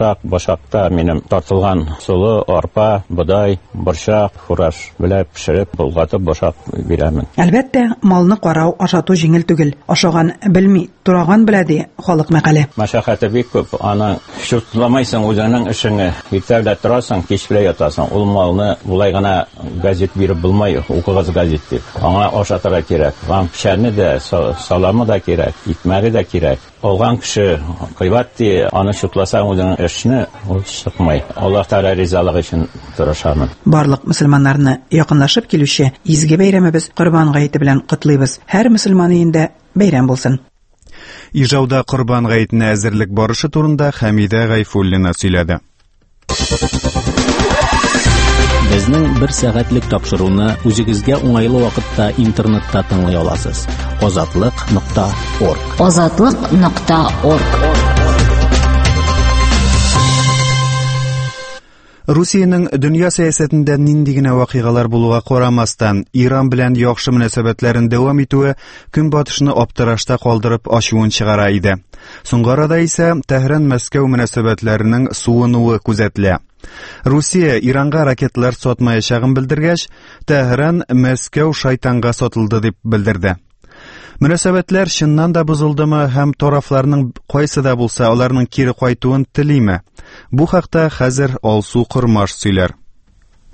башакта минем тартылган сулы, арпа, бодай, борчак, фураж белән пешереп, булгатып башак бирәмен. Әлбәттә, малны карау, ашату җиңел түгел. Ашаган белми, тураган белә ди халык мәкале. Мәшәкате бик күп. Аны шуртламайсың үзеңнең эшеңне. Иртәгә торасың, кич белән ятасың. Ул малны булай гына газет биреп булмай, укыгыз газет дип. Аңа ашатырга кирәк. Аңа пешәрне дә, саламы да кирәк, икмәге дә кирәк. Алган кеше кыйбат ди, аны шутласаң үзеңнең эшне ул чыкмай. Аллаһ Тәгалә ризалыгы өчен тырышамын. Барлык мөселманнарны якынлашып килүче изге бәйрәмебез Корбан гаите белән котлыйбыз. Һәр мөселман өендә бәйрәм булсын. Ижауда Корбан гаитенә әзерлек барышы турында Хәмидә Гайфуллина сөйләде. Безнең 1 сәгатьлек тапшыруны үзегезгә уңайлы вакытта интернетта тыңлый аласыз. Azatlıq.org. Azatlıq.org. Русиянең дөнья сәясәтендә нинди генә вакыйгалар булуга карамастан, Иран белән яхшы мөнәсәбәтләрен дәвам итүе Көнбатышны аптырашта калдырып ачуын чыгара иде. Соңгы арада исә Тәһран-Мәскәү мөнәсәбәтләренең суынуы күзәтелә. Русия Иранга ракетлар сатмаячагын белдергәч, Тәһран Мәскәү шайтанга сатылды дип белдерде. Мөнәсәбәтләр чыннан да бузылдымы һәм тарафларның кайсы да булса аларның кире кайтуын телиме? Бу хакта хәзер Алсу Кормаш сөйләр.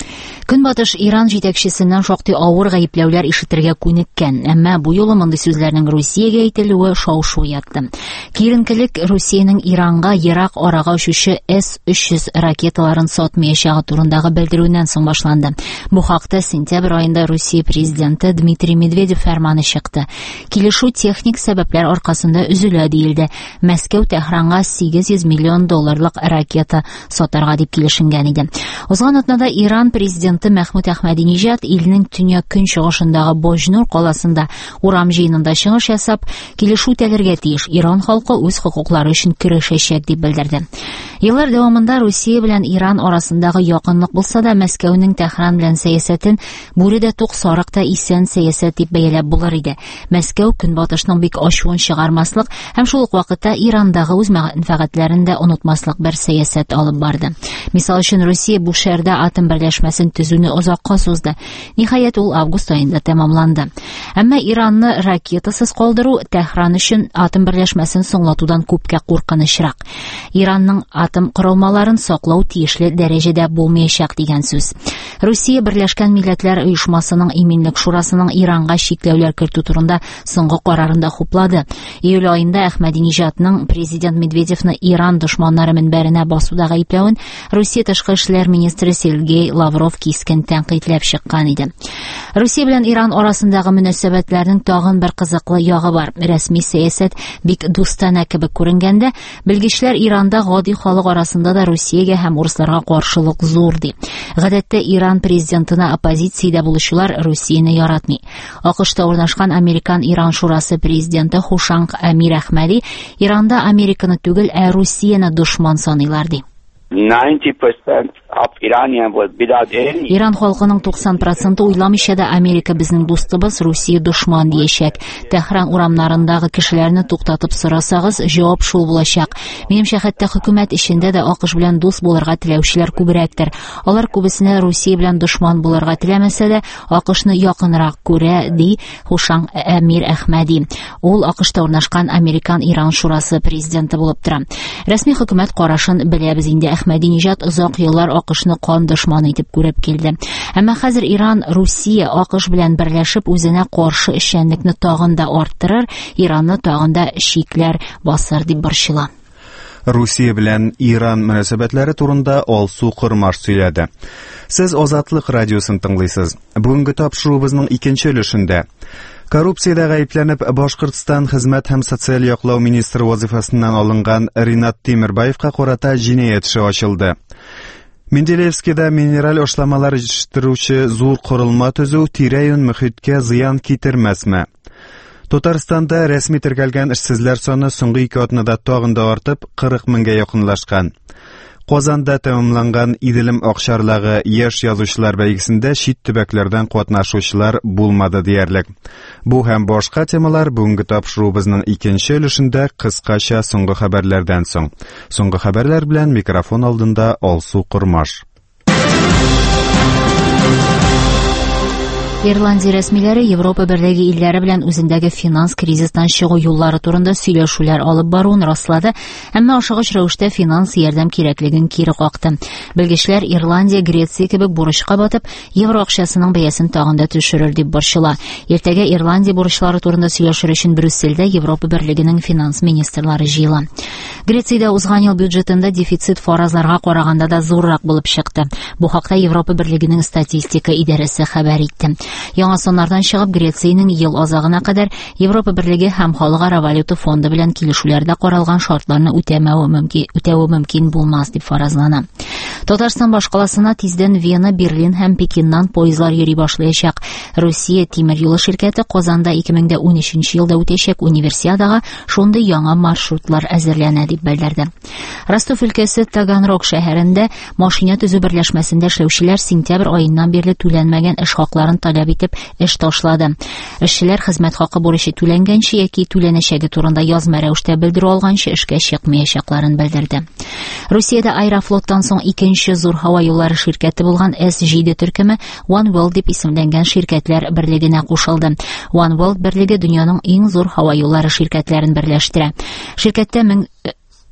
Көнбатыш Иран җитәкчесеннән шактый авыр гаепләүләр ишетергә күнеккән, әмма бу юлы мондый сүзләрнең Русиягә әйтелүе шау-шу ятты. Киеренкелек Русиянең Иранга ерак арага очучы С-300 ракеталарын сатмаячагы турындагы белдерүеннән соң башланды. Бу хакта сентябрь айында Русия президенты Дмитрий Медведев фәрманы чыкты. Килешү техник сәбәпләр аркасында üzülә диелде. Мәскәү Тәһранга $800 миллион ракета сатарга дип килешенгән иде. Узган атнада Иран президенты Мәхмүд Әхмәдинеҗад илнең төньяк көнчыгышындагы Божнур каласында урам җыенында чыгыш ясап, килешү үтәлергә тиеш, Иран халкы үз хокуклары өчен көрәшәчәк дип белдерде. Еллар дәвамында Русия белән Иран арасындагы якынлык булса да, Мәскәүнең Тәһран белән сәясәтен бүредә тук сарыкта исән сәясәт дип бәяләп булыр иде. Мәскәү Көнбатышның бик ачуын чыгармаслык һәм шул ук вакытта Ирандагы үз мәнфәгатьләрен дә онытмаслык бер сәясәт алып барды. Мисал өчен Русия бу шәһәрдә атом берләшмәсен төзүне озакка сузды. Ниһаять ул август аенда тәмамланды. Әмма Иранны ракетасыз калдыру Тәһран өчен атом берләшмәсен соңлатудан күпкә куркынычрак. Иранның атом корылмаларын саклау тиешле дәрәҗәдә булмаячак дигән сүз. Русия Берләшкән Милләтләр Оешмасының Иминлек шурасының Иранга чикләүләр кертү турында соңгы карарында хуплады. Июль аенда Әхмәдинеҗадның президент Медведевны Иран дошманнары минбәренә басуда гаепләвен Русия тышкы эшләр министры Сергей Лавров кискен тәнкыйтьләп чыккан иде. Русия белән Иран арасындагы мөнәсәбәтләрнең тагын бер кызыклы ягы бар. Рәсми сәясәт бик дустана кебек күренгәндә, белгечләр Иранда гади халык арасында да Русиягә һәм урысларга каршылык зур ди. Гадәттә Иран президентына оппозициядә булучылар Русияне яратмый. АКШта урнашкан Американ-Иран шурасы президенты Хушанг Амир Әхмәди Иранда Американы түгел, Русияне дошман саныйлар ди. 90% of Iranian was without any. Иран халкының 90% уйламыйча да Америка безнең дустыбыз, Русия дошман диячәк. Тәһран урамнарындагы кешеләрне туктатып сорасагыз, җавап шул булачак. Минемчә, хәтта хөкүмәт эчендә дә АКШ белән дус булырга теләүчеләр күбрәктер. Алар күбесенә Русия белән дошман булырга теләмәсә дә, АКШны якынрак күрә, ди Хушанг Амир Әхмәди. Ул АКШта урнашкан Американ-Иран шурасы президенты булып тора. Рәсми хөкүмәт карашын беләбез инде. Әхмәдинеҗад озак еллар АКШны кан дошманы итеп күреп килде. Әмма хәзер Иран, Русия АКШ белән берләшеп үзенә каршы эшчәнлекне тагын да арттырыр, Иранны тагын да чикләр басар дип борчыла. Русия белән Иран мөнәсәбәтләре турында Алсу Кормаш сөйләде. Сез Азатлык радиосын тыңлыйсыз. Бүгенге тапшыруыбызның икенче өлешендә коррупциядә гаепләнеп Башкортстан хезмәт һәм социаль яклау министры вазифасыннан алынган Ринат Тимербаевка карата җинаять эше ачылды. Менделеевскида минераль ашламалар җитештерүче зур корылма төзү тирә-юнь мөхиткә зыян китермәсме? Татарстанда рәсми тергәлгән эшсезләр саны соңгы 2 атнада тагын да артып 40 меңгә якынлашкан. Казанда тәмамланган Иделем Акчарлагы яшь язучылар бәйгесендә чит төбәкләрдән катнашучылар булмады диярлек. Бу һәм башка темалар бүгенге тапшыруыбызның икенче өлешендә кыскача соңгы хәбәрләрдән соң. Соңгы хәбәрләр белән микрофон алдында Алсу Кормаш. Ирландия рәсмиләре Европа берлеге илләре белән үзендәге финанс кризистан чыгу юллары турында сөйләшүләр алып баруын раслады, әмма ашыгыч рәвештә финанс ярдәм кирәклеген кире какты. Белгечләр Ирландия, Греция кебек бурычка батып, евро акчасының бәясен тагын да төшерер дип борчыла. Иртәгә Ирландия бурычлары турында сөйләшер өчен Брюссельдә Европа берлегенең финанс министрлары җыела. Грециядә узган ел бюджетында дефицит фаразларга караганда да зуррак булып чыкты. Бу хакта Европа берлегенең статистика идарәсе хәбәр итте. Яңа соннардан чыгып, Грециянең ел азагына кадәр Европа берлеге һәм Халыкара валюта фонды белән килешүләрдә каралган шартларны үтәү мөмкин булмас дип фаразлана. Татарстан башкаласына тиздән Вена, Берлин һәм Пекиннан поездлар йөри башлаячак. Русия тимер юлы ширкәте Казанда 2013 елда үтәчәк универсиадага шундый яңа маршрутлар әзерләнә дип белдерде. Ростов өлкәсе Таганрог шәһәрендә машина төзү берләшмәсендә эшләүчеләр сентябрь аеннан бирле түләнмәгән эш хакларын таләп итеп эш ташлады. Эшчеләр хезмәт хакы бурычы түләнгәнче яки түләнәчәге турында язма рәвештә белдерү алганчы эшкә чыкмаячакларын белдерде. Русиядә Аэрофлоттан соң икенче зур һава юллары ширкәте булган С7 төркеме One World дип исемләнгән ширкәтләр берлегенә кушылды. One World берлеге дөньяның иң зур һава юллары ширкәтләрен берләштерә. Ширкәттә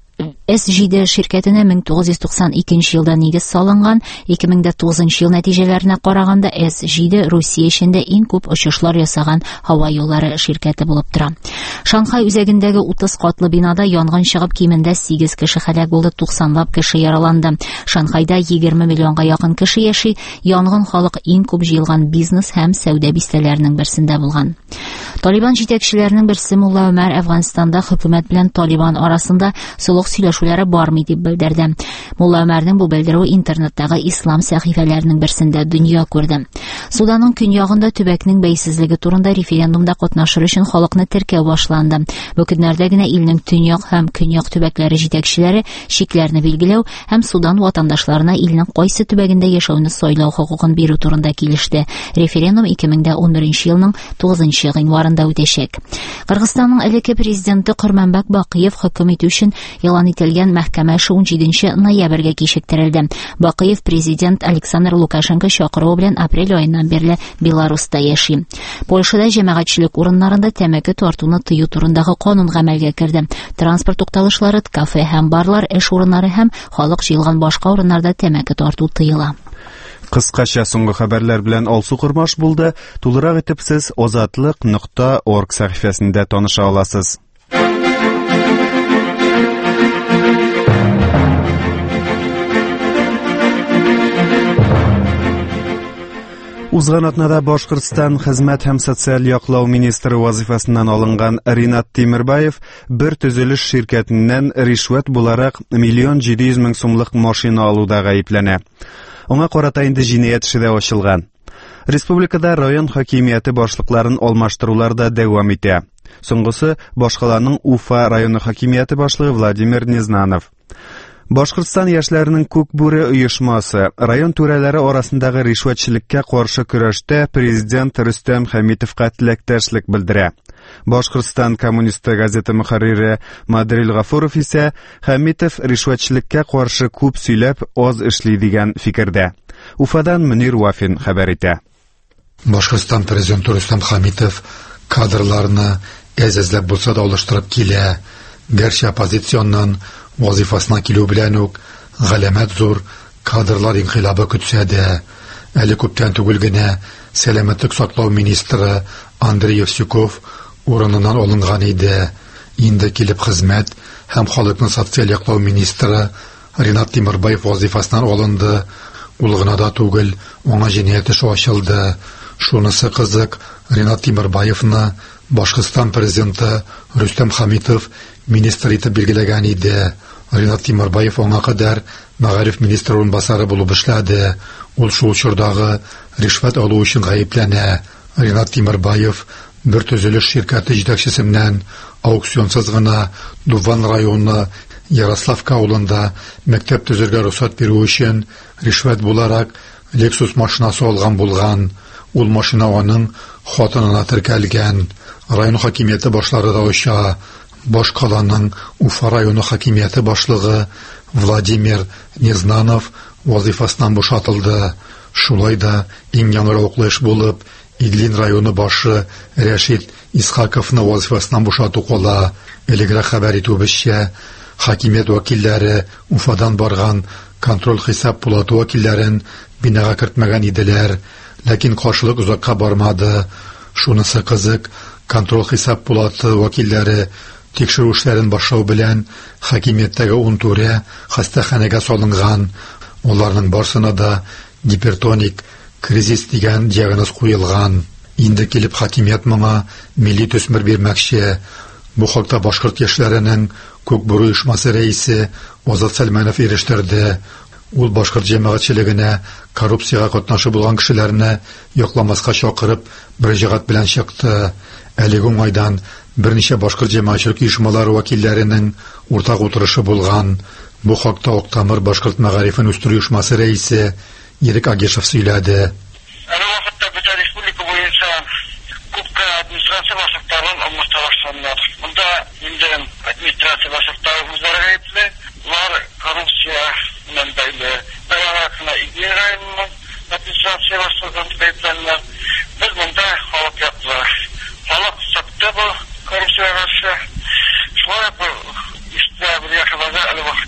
SGD şirketine 1992 yılda nigез салынган, 2009 ел нәтиҗәләренә караганда SGD Русия эчендә иң күп очышлар ясаган һава юллары ширкәте булып тора. Шанхай үзәгендәге 30 катлы бинада янгын чыгып, кимендә 8 кеше һәлак булды, 90лап кеше яраланды. Шанхайда 20 миллионга якын кеше яши, янгын халык иң күп җыелган бизнес һәм сәүдә бистәләренең берсендә булган. Талибан җитәкчеләренең берсе Мулла Өмәр Әфганстанда хөкүмәт белән Талибан арасында сулык сөйләшүләре бармый дип белдерде. Мулла Өмәрнең бу белдерүе интернеттагы ислам сәхифәләренең берсендә дөнья күрде. Суданның көньягында төбәкнең бәйсезлеге турында референдумда катнашыр өчен халыкны теркәү башланды. Бу көннәрдә генә илнең төньяк һәм көньяк төбәкләре җитәкчеләре чикләрне билгеләү һәм Судан ватандашларына илнең кайсы төбәгендә яшәүне сайлау хокукын бирү турында килеште. Референдум 2011 елның 9 гыйнварында үтәчәк. Кыргызстанның элекке президенты Курманбек Бакыев хөкем итү өчен ялан ителгән мәхкәмә 17 ноябрьгә кичектерелде. Бакыев президент Александр Лукашенко чакыруы белән апрель аеннан бирле Беларуста яши. Польшада җәмәгатьчелек урыннарында тәмәке тартуны тыю турындагы канун гамәлгә кирде. Транспорт тукталышлары, кафе һәм барлар, эш урыннары һәм халык җыелган башка урыннарда тәмәке тарту тыела. Кыскача соңгы хәбәрләр белән Алсу Курмаш булды. Тулырак итеп сез озатлык.org сәхифәсендә таныша аласыз. Узган атнада Башкортстан хезмәт һәм социаль яклау министры вазифасыннан алынган Ринат Тимербаев бер төзелеш ширкәтеннән ришвәт буларак 1,7 миллион сумлык машина алуда гаепләнә. Аңа карата инде җинаять эше дә ачылган. Республикада район хакимияте башлыкларын алмаштырулар да дәвам итә. Соңгысы башкаланың Уфа районы хакимияте башлыгы Владимир Незнанов. Башкортстан яшьләренең күк бүре оешмасы район түрәләре арасындагы ришвәтчелеккә каршы көрәштә президент Рөстәм Хәмитовка теләктәшлек белдерә. Башкортстан коммунисты газеты мөхәррире Мадрил Гафуров исә Хәмитов ришвәтчелеккә каршы күп сөйләп, аз эшли дигән фикердә. Уфадан Мөнир Вафин хәбәр итә. Башкортстан президенты Рөстәм Хәмитов кадрларны әзәзләп булса да алыштырып килә. Гәрчә оппозиционнан вазифасына килү белән үк галәмәт зур кадрлар инкыйлабы көтсә дә, әле күптән түгел генә сәламәтлек саклау министры Андрей Евсюков урыныннан алынган иде. Инде килеп хезмәт һәм халыкны социаль яклау министры Ринат Тимербаев вазифасыннан алынды. Ул гына да түгел, аңа җинаять эше ачылды. Шунысы кызык, Ринат Тимербаевны Башкортстан президенты Рөстәм Хәмитов министр итеп билгеләгән иде. Ринат Тимербаев аңа кадәр мәгариф министры урынбасары булып эшләде. Ул шул чордагы ришвәт алу өчен гаепләнә. Ринат Тимербаев бер төзелеш ширкәте җитәкчесе белән аукционсыз гына Дуван районы Ярославка авылында мәктәп төзергә рөхсәт бирү өчен ришвәт буларак Lexus машинасы алган булган. Ул машина аның хатынына теркәлгән. Район хакимияте башлары да оча. Башкаланың Уфа районы хакимияте башлыгы Владимир Незнанов вазифасыннан бушатылды. Шулай да иң яңгыраулы эш булып Идлин районы башы Рәшит Исхаковны вазифасыннан бушату кала. Элегрәк хәбәр итүебезчә, хакимият вәкилләре Уфадан барган контроль хисап пулаты вәкилләрен бинага кертмәгән иделәр, ләкин каршылык узакка бармады. Шунысы кызык, контроль хисап пулаты вәкилләре тикшерү эшләрен башлау белән хакимияттәге 10 түрә хастаханәгә салынган. Уларның барсына да гипертоник кризис дигән диагноз куелган. Инде килеп хакимият моңа милли төсмер бирмәкче. Бу хакта башкорт яшьләренең күк бүре оешмасы рәисе Азат Сәлманов ирештерде. Ул башкорт җәмәгатьчелегенә коррупциягә катнашып булган кешеләрне якламаска чакырып мөрәҗәгать белән чыкты. Әлеге уңайдан берничә башкорт җәмәгатьчелек оешмалары вәкилләренең уртак утырышы булган. Бу хакта Октамыр башкорт мәгарифен үстерү оешмасы рәисе Ирек Агешев сөйләде. Әле вакытта бөтен республика буенча күпкә администрация башлыкларын алмаштырганнар. Монда инде администрация башлыклары үзләре гаепле, улар коррупция белән бәйле. Баягына игераның администрация башлыгын гаепләнәләр. Без монда халык яклы. Халык сакта бу коррупциягә каршы. Шулай бу истә бер яхшылыгы әле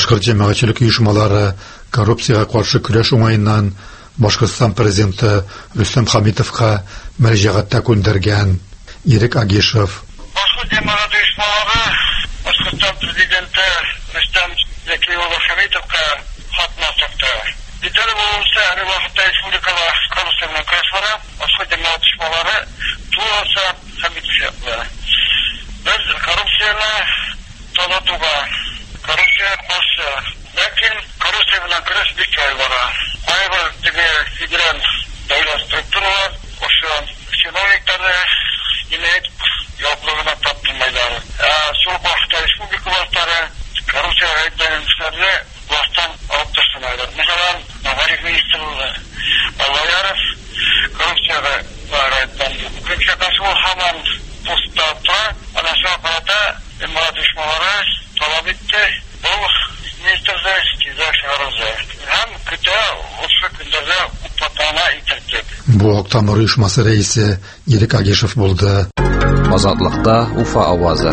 Башкорт җәмәгатьчелек оешмалары коррупциягә каршы көрәш уңаеннан Башкортстан президенты Рөстәм Хәмитовка мөрәҗәгатьтә күндергән. Ирек Агишев. Башкорт җәмәгать оешмалары Башкортстан президенты Рөстәм Хәмитовка хат насыпты. Деталь булса, һәр вакытта республикада коррупция белән көрәш бара. Башкорт җәмәгать оешмалары тугасы Хәмитовка. Без коррупцияны танытуга, коррупциягә каршы, ләкин коррупция белән көрәш бик бара. Кайбер федераль дәүләт структуралар ошо чиновникларны имеет яклыгына таптырмайлар. Шул вакытта республика властары коррупциягә әйткәннәрне властьтан алып ташлыйлар. Мәсәлән, Мәгариф министры Алаяров коррупциягә әйткән. Көнчә каршы һаман постта тора, ана шул аппарата җәмәгать оешмалары талап итте. Бу министрны тизрәк чыгарырга һәм көтә ошо көндәрдә упатана итәргә. Бу Актамыр оешмасы рәисе Ирек Агишев булды. Азатлыкта Уфа авазы.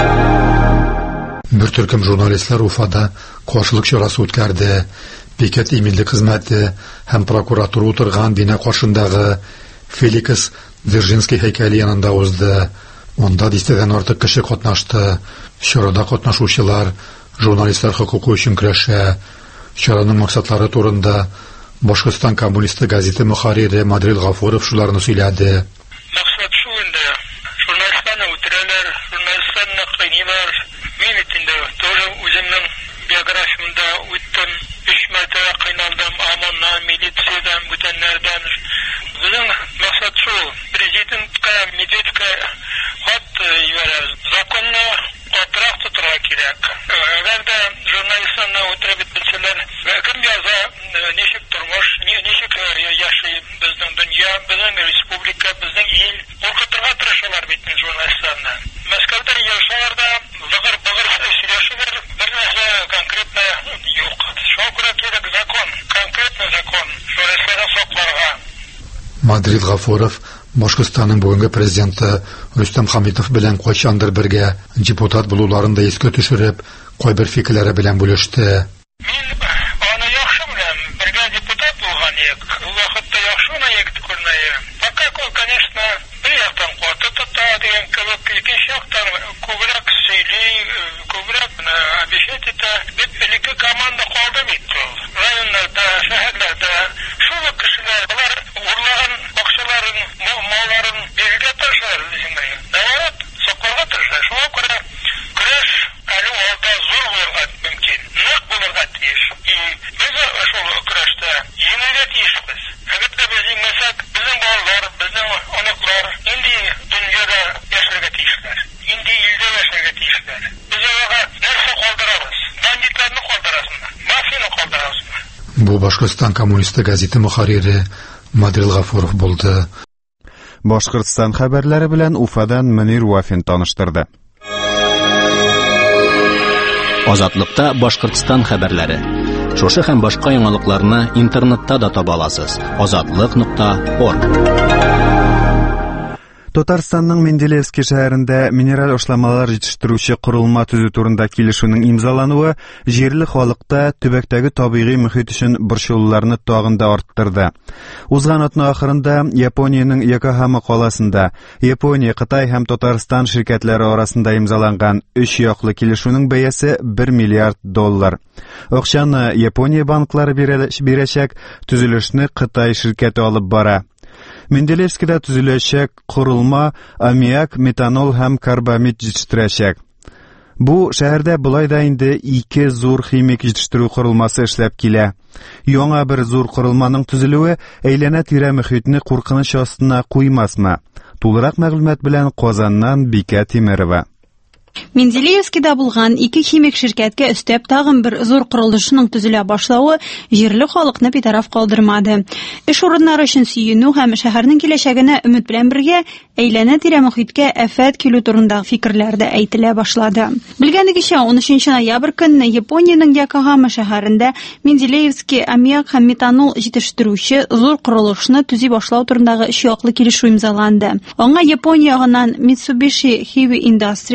Бер төркем журналистлар Уфада каршылык чарасы үткәрде. Пикет иминлек хезмәте һәм прокуратура утырган бина каршындагы Феликс Дзержинский һәйкәле янында узды. Онда дистәдән артык кеше катнашты. Чарада катнашучылар журналистлар хокукы өчен көрәшә. Чараның максатлары турында Башкортстан коммунисты газеты мөхәррире Мадрил Гафуров шуларны сөйләде. Максат шу инде. Журналистларны үтерәләр, журналистларны кыйныйлар. Мин инде тоже үземнең биографиямда үттем. 3 мәртәбә кыйналдым ОМОНнан, милициядән, бүтәннәрдән. Безнең максат шу. Президентка, Медведевка хат җибәрәбез. Законны катырак тотырга кирәк. Әгәр дә журналистларны үтереп бетсәләр, кем яза, ничек тормыш, ничек яши безнең дөнья, безнең республика, безнең ил. Куркытырга тырышалар бит журналистларны. Мәскәүдә яшәрләр да багыр сөйләшәләр, бер нәрсә конкретно юк. Шуңа күрә кирәк закон, конкретный закон журналистларны сакларга. Мадрил Гафуров Башкортстанның бүгенге президенты Рөстәм Хәмитов белән кайчандыр бергә депутат булуларын да искә төшереп, кайбер фикерләре белән бүлеште. Мин аны яхшы беләм, бергә депутат булган идек. Ул вакытта яхшы гына егет күренә. Пока, конечно, бер яктан каты тота дигән кебек, икенче яктан күбрәк сөйли, күбрәк обещать итә. Ике команда калды бит. Районнарда, шәһәрләрдә шул кешеләр алар урлаган акчаларын, малларын бергә ташлар дигән. Дәвалат сакларга тырыша. Шуңа күрә көрәш әле алда зур булырга мөмкин. Нәкъ булырга тиеш. Без шул көрәштә җиңәргә тиешбез. Әгәр дә без җиңмәсәк, безнең балалар, безнең оныклар инде дөньяда яшәргә тиешләр. Инде илдә яшәргә тиешләр. Без аларга нәрсә калдырабыз? Бандитларны калдырасызмы? Мафияны калдырасызмы? Бу Башкортстан коммунисты газеты мөхәррире Мадрил Гафуров булды. Башкортстан хәбәрләре белән Уфадан Мөнир Вафин таныштырды. Азатлыкта Башкортстан хәбәрләре. Шушы һәм башка яңалыкларны интернетта да таба аласыз. azatlyk.org. Татарстанның Менделеевский шәһәрендә минераль ашламалар җитештерүче корылма төзү турында килешүнең имзалануы җирле халыкта төбәктәге табигый мөхит өчен борчылуларны тагын да арттырды. Узган атна ахырында Япониянең Йокохама каласында Япония, Кытай һәм Татарстан ширкәтләре арасында имзаланган 3 яклы килешүнең бәясе $1 миллиард. Акчаны Япония банклары бирәчәк, төзелешне Кытай ширкәте алып бара. Менделеевскида төзеләчәк корылма аммиак, метанол һәм карбамид җитештерәчәк. Бу шәһәрдә булай да инде 2 зур химик җитештерү корылмасы эшләп килә. Яңа бер зур корылманың төзелүе әйләнә-тирә мөхитне куркыныч астына куймасмы? Тулырак мәгълүмат белән Казаннан Бикә Тимерова. Менделеевскида булган 2 химик ширкәткә өстәп тагын бер зур корылышның төзелә башлавы җирле халыкны битараф калдырмады. Эш урыннары өчен сөенү һәм шәһәрнең киләчәгенә өмет белән бергә әйләнә-тирә мөхиткә афәт килү турында фикерләр дә әйтелә башлады. Белгәнегезчә, 13 ноябрь көнне Япониянең Йокохама шәһәрендә Менделеевский аммиак һәм метанол җитештерүче зур корылышны төзи башлау турындагы 3 яклы килешү имзаланды. Аңа Япония ягыннан Mitsubishi Heavy Industries,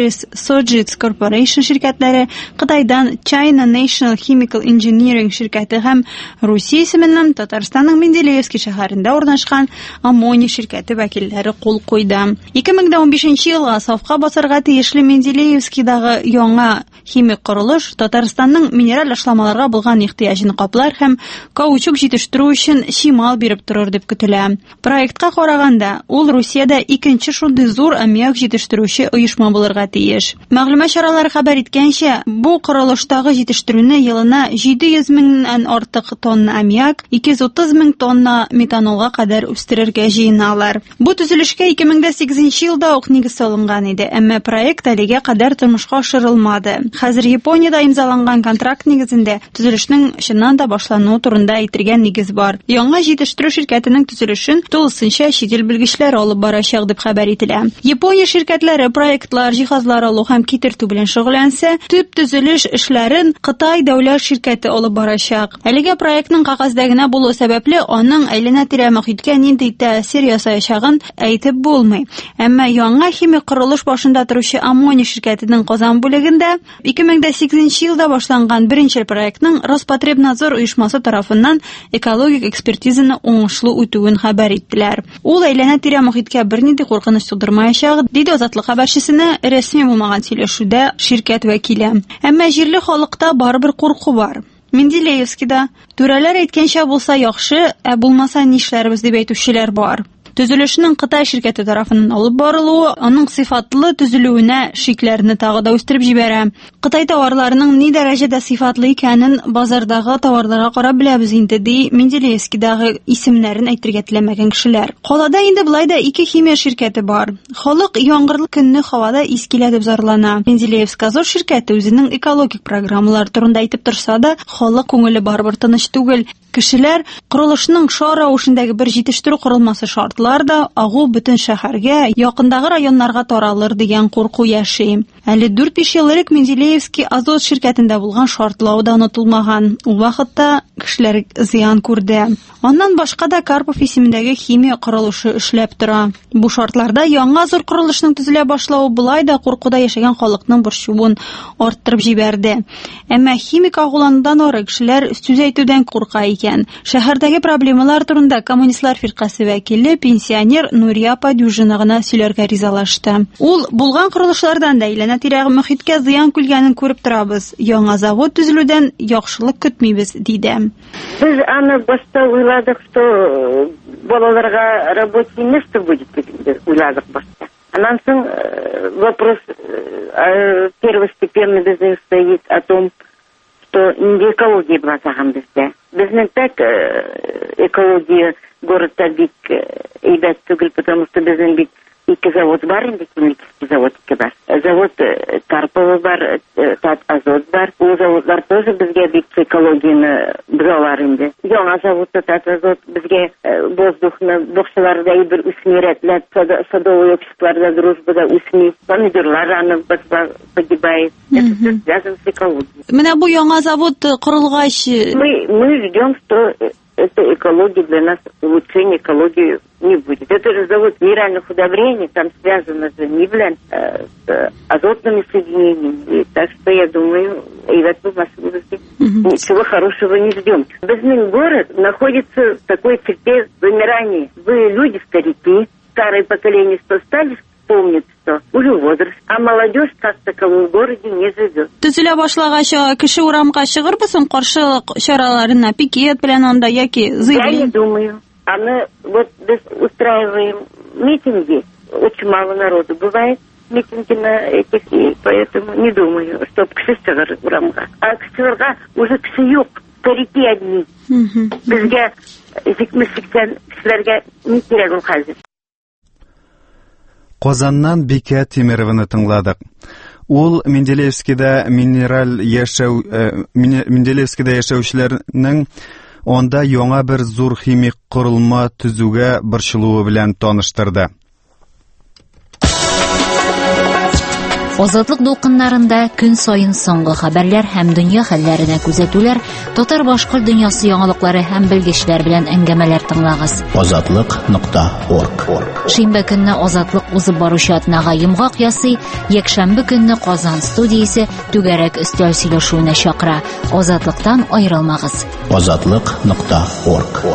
Sojitz Corporation şirkәтләре, Кытайдан China National Chemical Engineering şirkәте һәм Русия исеменнән Татарстанның Менделеевский шәһәрендә урнашкан Аммоний ширкәте вәкилләре кул куйды. 2015 елга сафка басарга тиешле Менделеевскийдагы яңа химик корылыш Татарстанның минераль ашламаларга булган ихтыяҗын каплар һәм каучук җитештерү өчен чимал биреп торыр дип көтелә. Проектка караганда, ул Русиядә икенче шундый зур аммиак җитештерүче оешма булырга тиеш. Мәгълүмат чаралары хәбәр иткәнчә, бу корылыштагы җитештерүне елына 700 меңнән артык тонна аммиак, 230 мең тонна метанолга кадәр үстерергә җыеналар. Бу төзелешкә 2008 елда ук нигез салынган иде, әмма проект әлегә кадәр тормышка ашырылмады. Хәзер Япониядә имзаланган контракт нигезендә төзелешнең чыннан да башлануы турында әйтелгән нигез бар. Яңа җитештерү ширкәтенең төзелешен тулысынча чит ил белгечләре алып барачак дип хәбәр ителә. Япония ширкәтләре проектлар, җиһазлар алу һәм китертү белән шөгыльләнсә, төп төзелеш эшләрен Кытай дәүләт ширкәте алып барачак. Әлегә проектның кагазда гына булу сәбәпле аның әйләнә-тирә мөхиткә нинди тәэсир ясаячагын әйтеп булмый. Әмма яңа химик корылыш башында торучы Аммоний ширкәтенең Казан бүлегендә 2008 елда башланган беренче проектның Роспотребнадзор оешмасы тарафыннан экологик экспертизаны уңышлы үтүен хәбәр иттеләр. Ул әйләнә-тирә мөхиткә бернинди куркыныч тудырмаячак, диде Азатлык хәбәрчесенә рәсми булмаган сөйләшүдә ширкәт вәкиле. Әмма җирле халыкта барыбер курку бар. Менделеевскийда түрәләр әйткәнчә булса яхшы, булмаса нишләрбез дип әйтүчеләр бар. Төзелешнең Кытай ширкәте тарафыннан алып барылуы аның сыйфатлы төзелүенә шикләрне тагы да үстереп җибәрә. Кытай товарларының ни дәрәҗәдә сыйфатлы икәнен базардагы товарларга карап беләбез инде, ди Менделеевскийдагы исемнәрен әйтергә теләмәгән кешеләр. Калада инде болай да 2 химия ширкәте бар. Халык яңгырлы көнне һавада искилә дип зарлана. Менделеевский Азот ширкәте үзенең экологик программалар турында әйтеп торса да, халык күңеле барыбер тыныч түгел. Кешеләр корылышның шар рәвешендәге бер җитештерү корылмасы шартлар да агу бөтен шәһәргә, якындагы районнарга таралыр дигән курку яши. Әле 4-5 ел элек Менделеевский Азот ширкәтендә булган шартлау да онытылмаган. Ул вакытта кешеләр зыян күрде. Аннан башка да Карпов исемендәге химия корылышы эшләп тора. Бу шартларда яңа зур корылышның төзелә башлауы булай да куркуда яшәгән халыкның борчуын арттырып җибәрде. Әмма химик агуланудан ары кешеләр сүз әйтүдән курка икән. Шәһәрдәге проблемалар турында коммунистлар фиркасы вәкиле пенсионер Нурия Падюжина гына сөйләргә ризалашты. Ул булган корылышлардан да әйләнә-тирәге мөхиткә зыян күлгәнен күреп торабыз. Яңа завод төзелүдән яхшылык көтмибез, диде. Без аны башта уйладык, что балаларга рабочее место будет, уйладык башта. Анан соң вопрос первостепенно безнең стоит о том, что инде экология буласаган бездә. Безнең так экология городта бик әйбәт түгел, потому что безнең бит 2 завод бар инде, химический завод 2 бар. Завод Карпова бар, Азот бар. Ул заводлар тоже безгә бик экологияны бозалар инде. Яңа завод Азот безгә воздухны бакчаларда бер үсми рәтләп, садовый обществоларда дружбада үсми, помидорлар аны погибает. Это все связано с экологией. Менә бу яңа завод корылгач, мы ждем, что это экология для нас, улучшение экологии не будет. Это же завод минеральных удобрений, там связано же не с азотными соединениями. И так что я думаю, и в этом ничего хорошего не ждем. Безнин город находится в такой черте вымирания. Вы люди старики, старое поколение, что стали помнит, что уже возраст, а молодежь как таковой в городе не живет. Төзелә башлагач, кеше урамга чыгырбысың каршылык чараларына, пикет белән анда яки заявление? Я не думаю. Мы вот устраиваем митинги, очень мало народу бывает, митинги на этих, и поэтому не думаю, что кеше чыгыр урамга. А кешеләргә уже кеше юк, старики одни. Безгә җитмешлектән кешеләргә ни кирәк ул хәзер? Казаннан Бикә Тимерованы тыңладык. Ул Менделеевскийда яшәүчеләрнең анда яңа бер зур химик корылма төзүгә борчылуы белән таныштырды. Азатлык дулкыннарында күн сайын соңгы хәбәрләр һәм дөнья хәлләренә күзәтүләр, татар-башкорт дөньясы яңалыклары һәм белгечләр белән әңгәмәләр тыңлагыз. Азатлык.орг. Шимбә көнне Азатлык узып баручы атнага йомгак ясый, якшәмбе көнне Казан студиясе түгәрәк өстәл сөйләшүенә чакыра. Азатлыктан аерылмагыз. Азатлык.орг.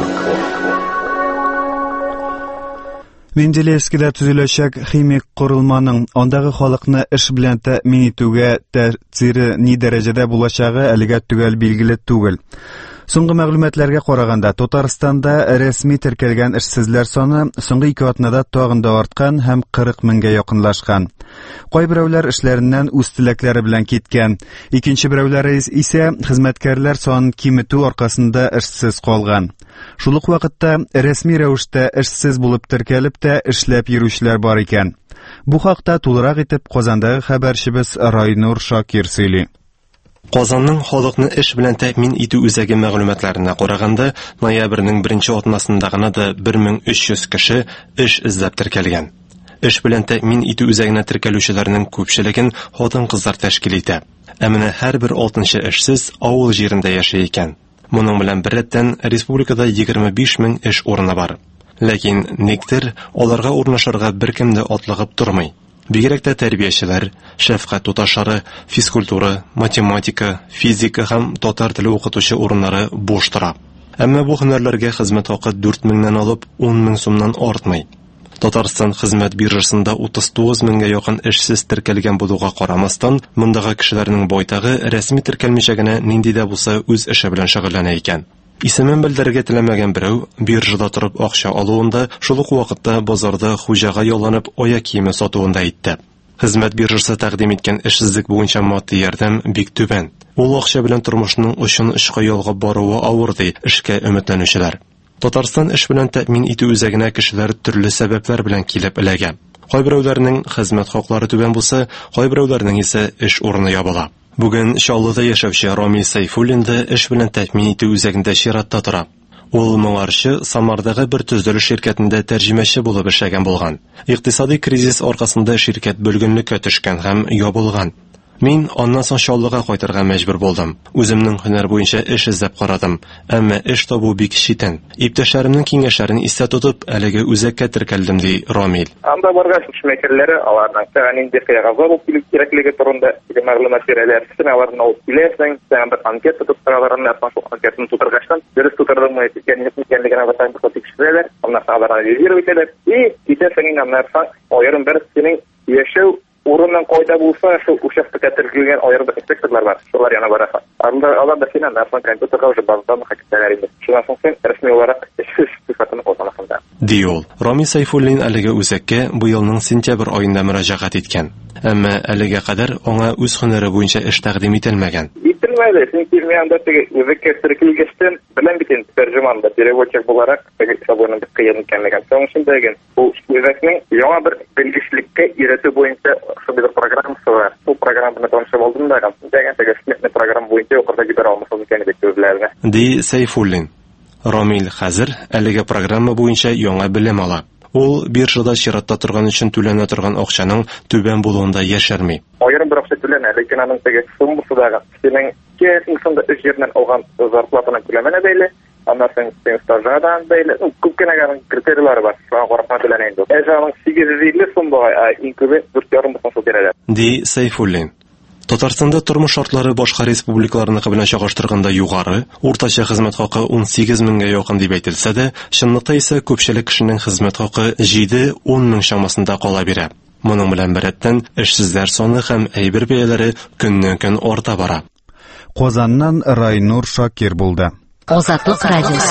Менделеевскида төзеләчәк химик курылманың андагы халыкны эш белән тәэмин итүгә тәэсире ни дәрәҗәдә булачагы әлегә төгәл билгеле түгел. Соңгы мәгълүматларга караганда, Татарстанда рәсми теркәлгән эшсезләр саны соңгы 2 атнада тагын да арткан һәм 40 меңгә якынлашкан. Кайберәүләр эшләреннән үз теләкләре белән киткән, икенче берәүләре исә хезмәткәрләр санын киметү аркасында эшсез калган. Шул ук вакытта рәсми рәвештә эшсез булып теркәлеп тә эшләп йөрүчеләр бар икән. Бу хакта тулырак итеп Казандагы хәбәрчебез Райнур Шакир сөйли. Казанның халыкны эш белән тәэмин итү үзәге мәгълүматларына караганда, ноябрьнең 1 атнасында гына да 1300 кеше эш эзләп теркәлгән. Эш белән тәэмин итү үзәгенә теркәлүчеләрнең күпчелеген хатын-кызлар тәшкил итә. Ә менә һәрбер 6нчы эшсез авыл җирендә яши икән. Моның белән беррәттән республикада 25 мең эш урыны бар. Ләкин никтер аларга урнашырга беркем дә атлыгып тормый. Бигрәк тә тәрбиячеләр, шәфкать туташлары, физкультура, математика, физика һәм татар теле укытучы урыннары буш тора. Әмма бу һөнәрләргә хезмәт хакы 4 меңнән алып 10 мең сумнан артмый. Татарстан хезмәт биржасында 39 меңгә якын эшсез теркәлгән булуга карамастан, мондагы кешеләрнең байтагы рәсми теркәлмичә генә нинди дә булса үз эше белән шөгыльләнә икән. Исемен белдерергә теләмәгән берәү биржада торып акча алуында, шул ук вакытта базарда хуҗага ялланып аяк киеме сатуында итте. Хезмәт биржасы тәкъдим иткән эшсезлек буенча матди ярдәм бик түбән. Ул акча белән тормышның очын очка ялгап баруы авыр ди эшкә өметләнүчеләр. Татарстан эш белән тәэмин итү үзәгенә кешеләр төрле сәбәпләр белән килеп эләгә. Кайберәүләрнең хезмәт хаклары түбән булса, кайберәүләрнең исә эш урыны ябыла. Бүген Чаллыда яшәүче Рамил Сайфуллин да эш белән тәэмин итү үзәгендә чиратта тора. Ул моңарчы Самардагы бер төзелеш ширкәтендә тәрҗемәче булып эшләгән булган. Икътисади кризис аркасында ширкәт бөлгенлеккә төшкән һәм ябылган. Мин аннан соң Чаллыга кайтырга мәҗбүр булдым. Үземнең һөнәр буенча эш эзләп карадым, әмма эш табу бик читен. Иптәшләремнең киңәшләрен истә тотып, әлеге үзәккә теркәлдем ди Рамил. Анда барган эшмәкәрләре аларның тәгъин инде кыягазы булып килеп кирәклеге турында мәгълүмат бирәләр. Син аларны алып киләсең, сән бер анкета тотып тораларны, шул анкетаны тутыргачтан, дөрес тутырдымы икәнлеген алардан тикшерәләр, аннан аларны ревизия итәләр. И китәсең инде аерым бер синең яшәү урыннан кайда булса, шул участокка теркәлгән аерым инспекторлар бар. Шулар яна бара. Алар да синнән нәрсән компьютерга уже баздан хакитләр инде. Шуннан соң син рәсми буларак эшсез сыйфатын калганда. Диол. Рамил Сайфуллин әлеге үзәккә быелның сентябрь аенда мөрәҗәгать иткән. Әмма әлегә кадәр аңа үз һөнәре буенча эш тәкъдим ителмәгән. Ителмәде. Сөнки мин теге үзәккә теркәлгәчтән белән бит тәрҗеманда переводчик буларак теге сабыйның бик кыен икәнлеген. Соң шундагы бу үзәкнең яңа бер белгечлеккә иретү буенча bir программасы var. Bu programda tanışып алдым да, теге сметный программа буенча укырга китә алмасын икән дип сөйләгән. Ди Сайфуллин. Рамил хәзер әлеге программа буенча яңа белем ала. Ул биржада чиратта торган өчен түләнә торган акчаның түбән булуында яшәрми. Аерым бер акча түләнә, ләкин аның теге суммасы да синең кесеңсендә эш җиреннән алган зарплатаның күләменә бәйле. Аннан соң стаждан бәйле күп кенә критерийлары бар. Шуңа карап түләнә инде. Әҗәнең 850 сум бугай, инкубе 4,5 сум бирәләр. Ди Сайфуллин. Татарстанда тормыш шартлары башка республикаларныкы белән чагыштырганда югары, уртача хезмәт хакы 18 меңгә якын дип әйтелсә дә, чынлыкта исә күпчелек кешенең хезмәт хакы 7-10 мең чамасында кала бирә. Моның белән беррәттән эшсезләр саны һәм әйбер бәяләре көннән-көн арта бара. Казаннан Райнур Шакир булды. Азатлык радиосы.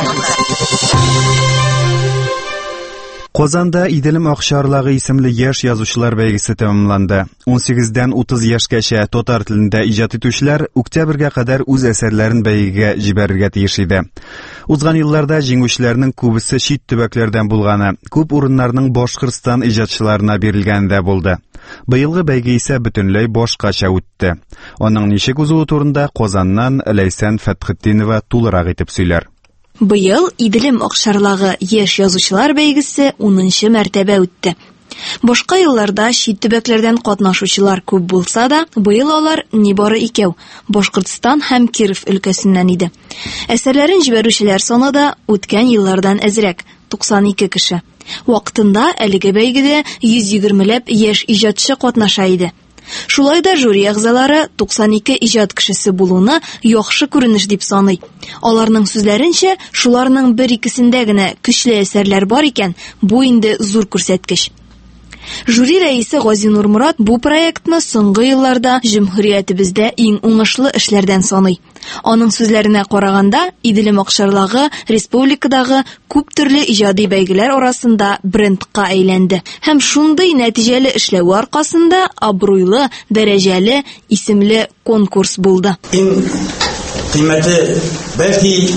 Казанда Иделем Акчарлыгы исемле яшь язучылар бәйгесе тәмамланды. 18дән 30 яшькәчә татар телендә иҗат итүчеләр октябрьгә кадәр үз әсәрләрен бәйгегә җибәрергә тиеш иде. Узган елларда җиңүчеләрнең күбесе чит төбәкләрдән булганы, күп урыннарның Башкортстан иҗатчыларына бирелгәне дә булды. Быелгы бәйге исә бөтенләй башкача үтте. Аның ничек узуы турында Казаннан Ләйсән Фәтхетдинова тулырак итеп сөйләр. Быел Иделем Акчарлыгы яшь язучылар бәйгесе 10нчы мәртәбә үтте. Башка елларда чит төбәкләрдән катнашучылар күп булса да, быел алар нибары 2, Башкортстан һәм Киров өлкәсеннән иде. Әсәрләрен җибәрүчеләр саны да үткән еллардан әзрәк, 92 кеше. Вакытында әлеге бәйгедә 120ләп яшь иҗатчы катнаша иде. Шулай да жюри әгъзалары 92 иҗат кешесе булуны яхшы күренеш дип саный. Аларның сүзләренчә, шуларның 1-2сендә генә көчле әсәрләр бар икән, бу инде зур күрсәткеч. Жюри рәисе Газинур Мурат бу проектны соңгы елларда җөмһүриятебездә иң уңышлы эшләрдән саный. Аның сүзләренә караганда, Иделем Акчарлагы республикадагы күп төрле иҗади бәйгеләр арасында брендка әйләнде. Һәм шундый нәтиҗәле эшләү аркасында абруйлы, дәрәҗәле, исемле конкурс булды. Иң кыйммәтле бәлки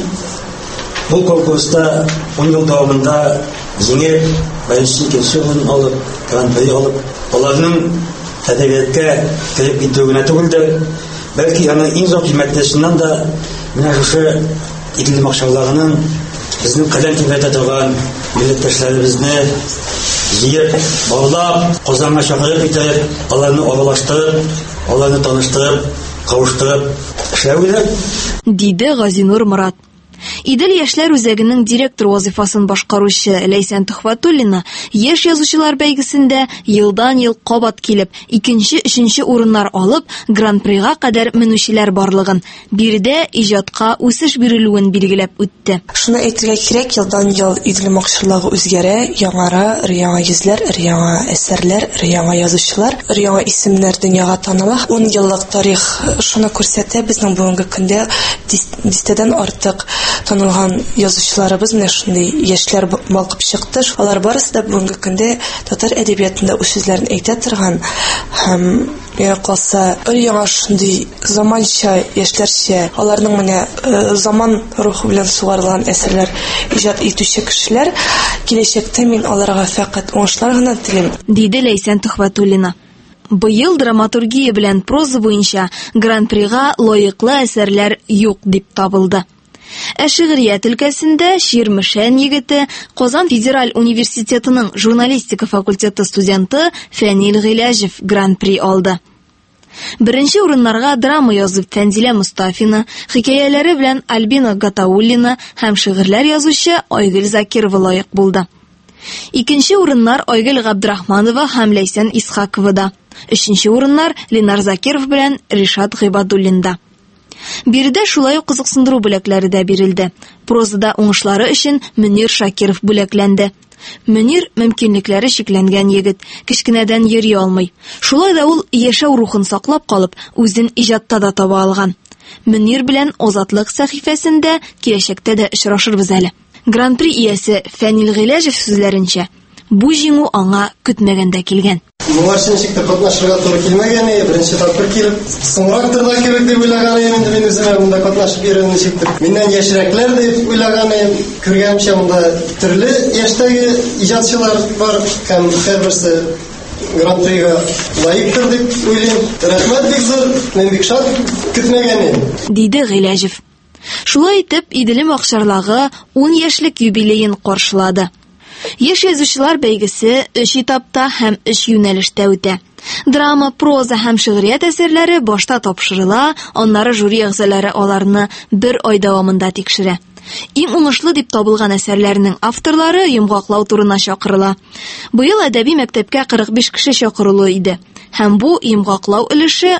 бу конкурста 10 ел дәвамында җиңеп, беренче икенче урын алып, гран-при алып, аларның әдәбиятка кирип китүенә түгелдер. Бәлки аның иң зур кыйммәтлесеннән дә менә шушы Иделем Акчарлагының безнең каләм төбәтә торган милләттәшләребезне җыеп, баулап, Казанга чакырып китереп, аларны аралаштырып, аларны таныштырып, кавыштырып эшләүләр, диде Газинур Мурат. Идел яшьләр үзәгенең директор вазифасын башкаручы Ләйсән Тухватуллина яшь язучылар бәйгесендә елдан-ел кабат килеп, 2-3 урыннар алып, гран-прига кадәр менүчеләр барлыгын, биредә иҗатка үсеш бирелүен билгеләп үтте. Шуны әйтергә кирәк, елдан-ел Иделем Акчарлагы үзгәрә, яңара, яңа йөзләр, яңа әсәрләр, яңа язучылар, яңа исемнәр дөньяга таныла. 10 еллык тарих шуны күрсәтә, безнең бүгенге көндә дистәдән артык танылган язучыларыбыз менә шундый яшьләр балкып чыкты. Алар барысы да бүгенге көндә татар әдәбиятында үз сүзләрен әйтә торган һәм якласа яңа шундый заманча яшьләрчә, аларның менә заман рухы белән сугарылган әсәрләр иҗат итүче кешеләр, киләчәктә мин аларга фәкать уңышлар гына телим, диде Ләйсән Тухватуллина. Быел драматургия белән проза буенча гран-прига лаеклы әсәрләр юк дип табылды. Шигърият өлкәсендә Ширмешән егете Казан Федераль университетының журналистика факультеты студенты Фәнил Гыйләҗев гран-при алды. Беренче урыннарга драма язып Фәнзилә Мустафина, хикәяләре белән Альбина Гатауллина һәм шигырьләр язучы Айгөл Закирова лаек булды. Икенче урыннар Айгөл Габдрахманова һәм Ләйсән Исхакова да. Өченче урыннар Ленар Закиров белән Ришат Гыйбадуллинда. Биредә шулай ук кызыксындыру бүләкләре дә бирелде. Прозада уңышлары өчен Мөнир Шакиров бүләкләнде. Мөнир мөмкинлекләре шикләнгән егет, кичкенәдән йөри алмый. Шулай да ул яшәү рухын саклап калып, үзен иҗатта да таба алган. Мөнир белән Азатлык сәхифәсендә киләчәктә дә очрашырбыз әле. Гран-при иясе Фәнил Гыйләҗев сүзләренчә, бу җиңү аңа көтмәгәндә килгән. Моңарчын шикте катнашырга туры килмәгән, беренче тапкыр килеп, соңрак турда кирәк дип уйлаган идем, мин үземә монда катнашып йөрүне шиктер. Миннән яшьрәкләр дип уйлаган идем, күргәнчә монда төрле яшьтәге иҗатчылар бар, һәм һәрберсе гран-прига лаиктыр дип уйлыйм. Рәхмәт бик зур, мин бик шат, көтмәгән идем, диде Гыйләҗев. Шулай итеп, Иделем Акчарлагы 10 яшьлек юбилейын каршылады. Яшь язучылар бәйгесе 3 этапта һәм 3 юнәлештә үтә. Драма, проза һәм шигърият әсәрләре башта тапшырыла, аннары жюри әгъзалары аларны 1 ай дәвамында тикшерә. Иң уңышлы дип табылган әсәрләрнең авторлары йомгаклау турына чакырыла. Быел әдәби мәктәпкә 45 кеше чакырылу иде, һәм бу йомгаклау өлеше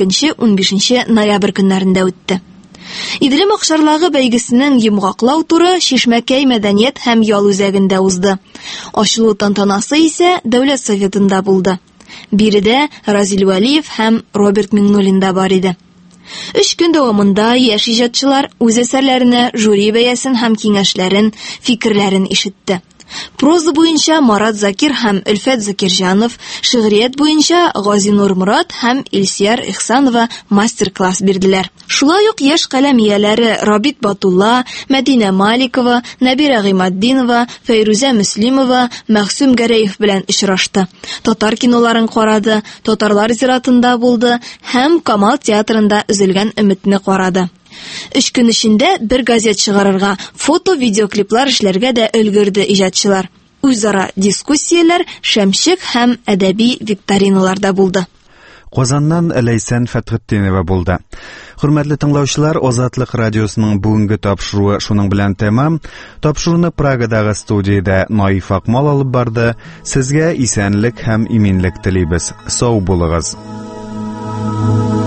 12-15 ноябрь көннәрендә үтте. Иделем Акчарлагы бәйгесенең йомгаклау туры Шишмәкәй мәдәният һәм ял үзәгендә узды. Ачылу тантанасы исә Дәүләт Советында булды. Биредә Разил Вәлиев һәм Роберт Миңнуллин да бар иде. 3 көн дәвамында яшь иҗатчылар үз әсәрләренә жюри бәясен һәм киңәшләрен, фикерләрен ишетте. Проза буенча Марат Закир һәм Өлфәт Закирҗанов, шигърият буенча Газинур Мурат һәм Илсияр Ихсанова мастер-класс бирделәр. Шулай ук яшь каләм ияләре Рабит Батулла, Мәдинә Маликова, Нәбирә Гыймаддинова, Фәйрүзә Мөслимова, Мәхсүм Гәрәев белән очрашты. Татар киноларын карады, татарлар зиратында булды һәм Камал театрында үзелгән өметне карады. 3 көн эчендә 1 газет чыгарырга, фото-видеоклиплар эшләргә дә өлгерде иҗатчылар. Үзара дискуссияләр, шәмшек һәм әдәби викториналар да булды. Казаннан Ләйсән Фәтхетдинова булды. Хөрмәтле тыңлаучылар, Азатлык радиосының бүгенге тапшыруы шуның белән тәмам. Тапшыруны Прагадагы студиядә Наиф Акмал алып барды. Сезгә исәнлек һәм иминлек телибез. Сау булыгыз.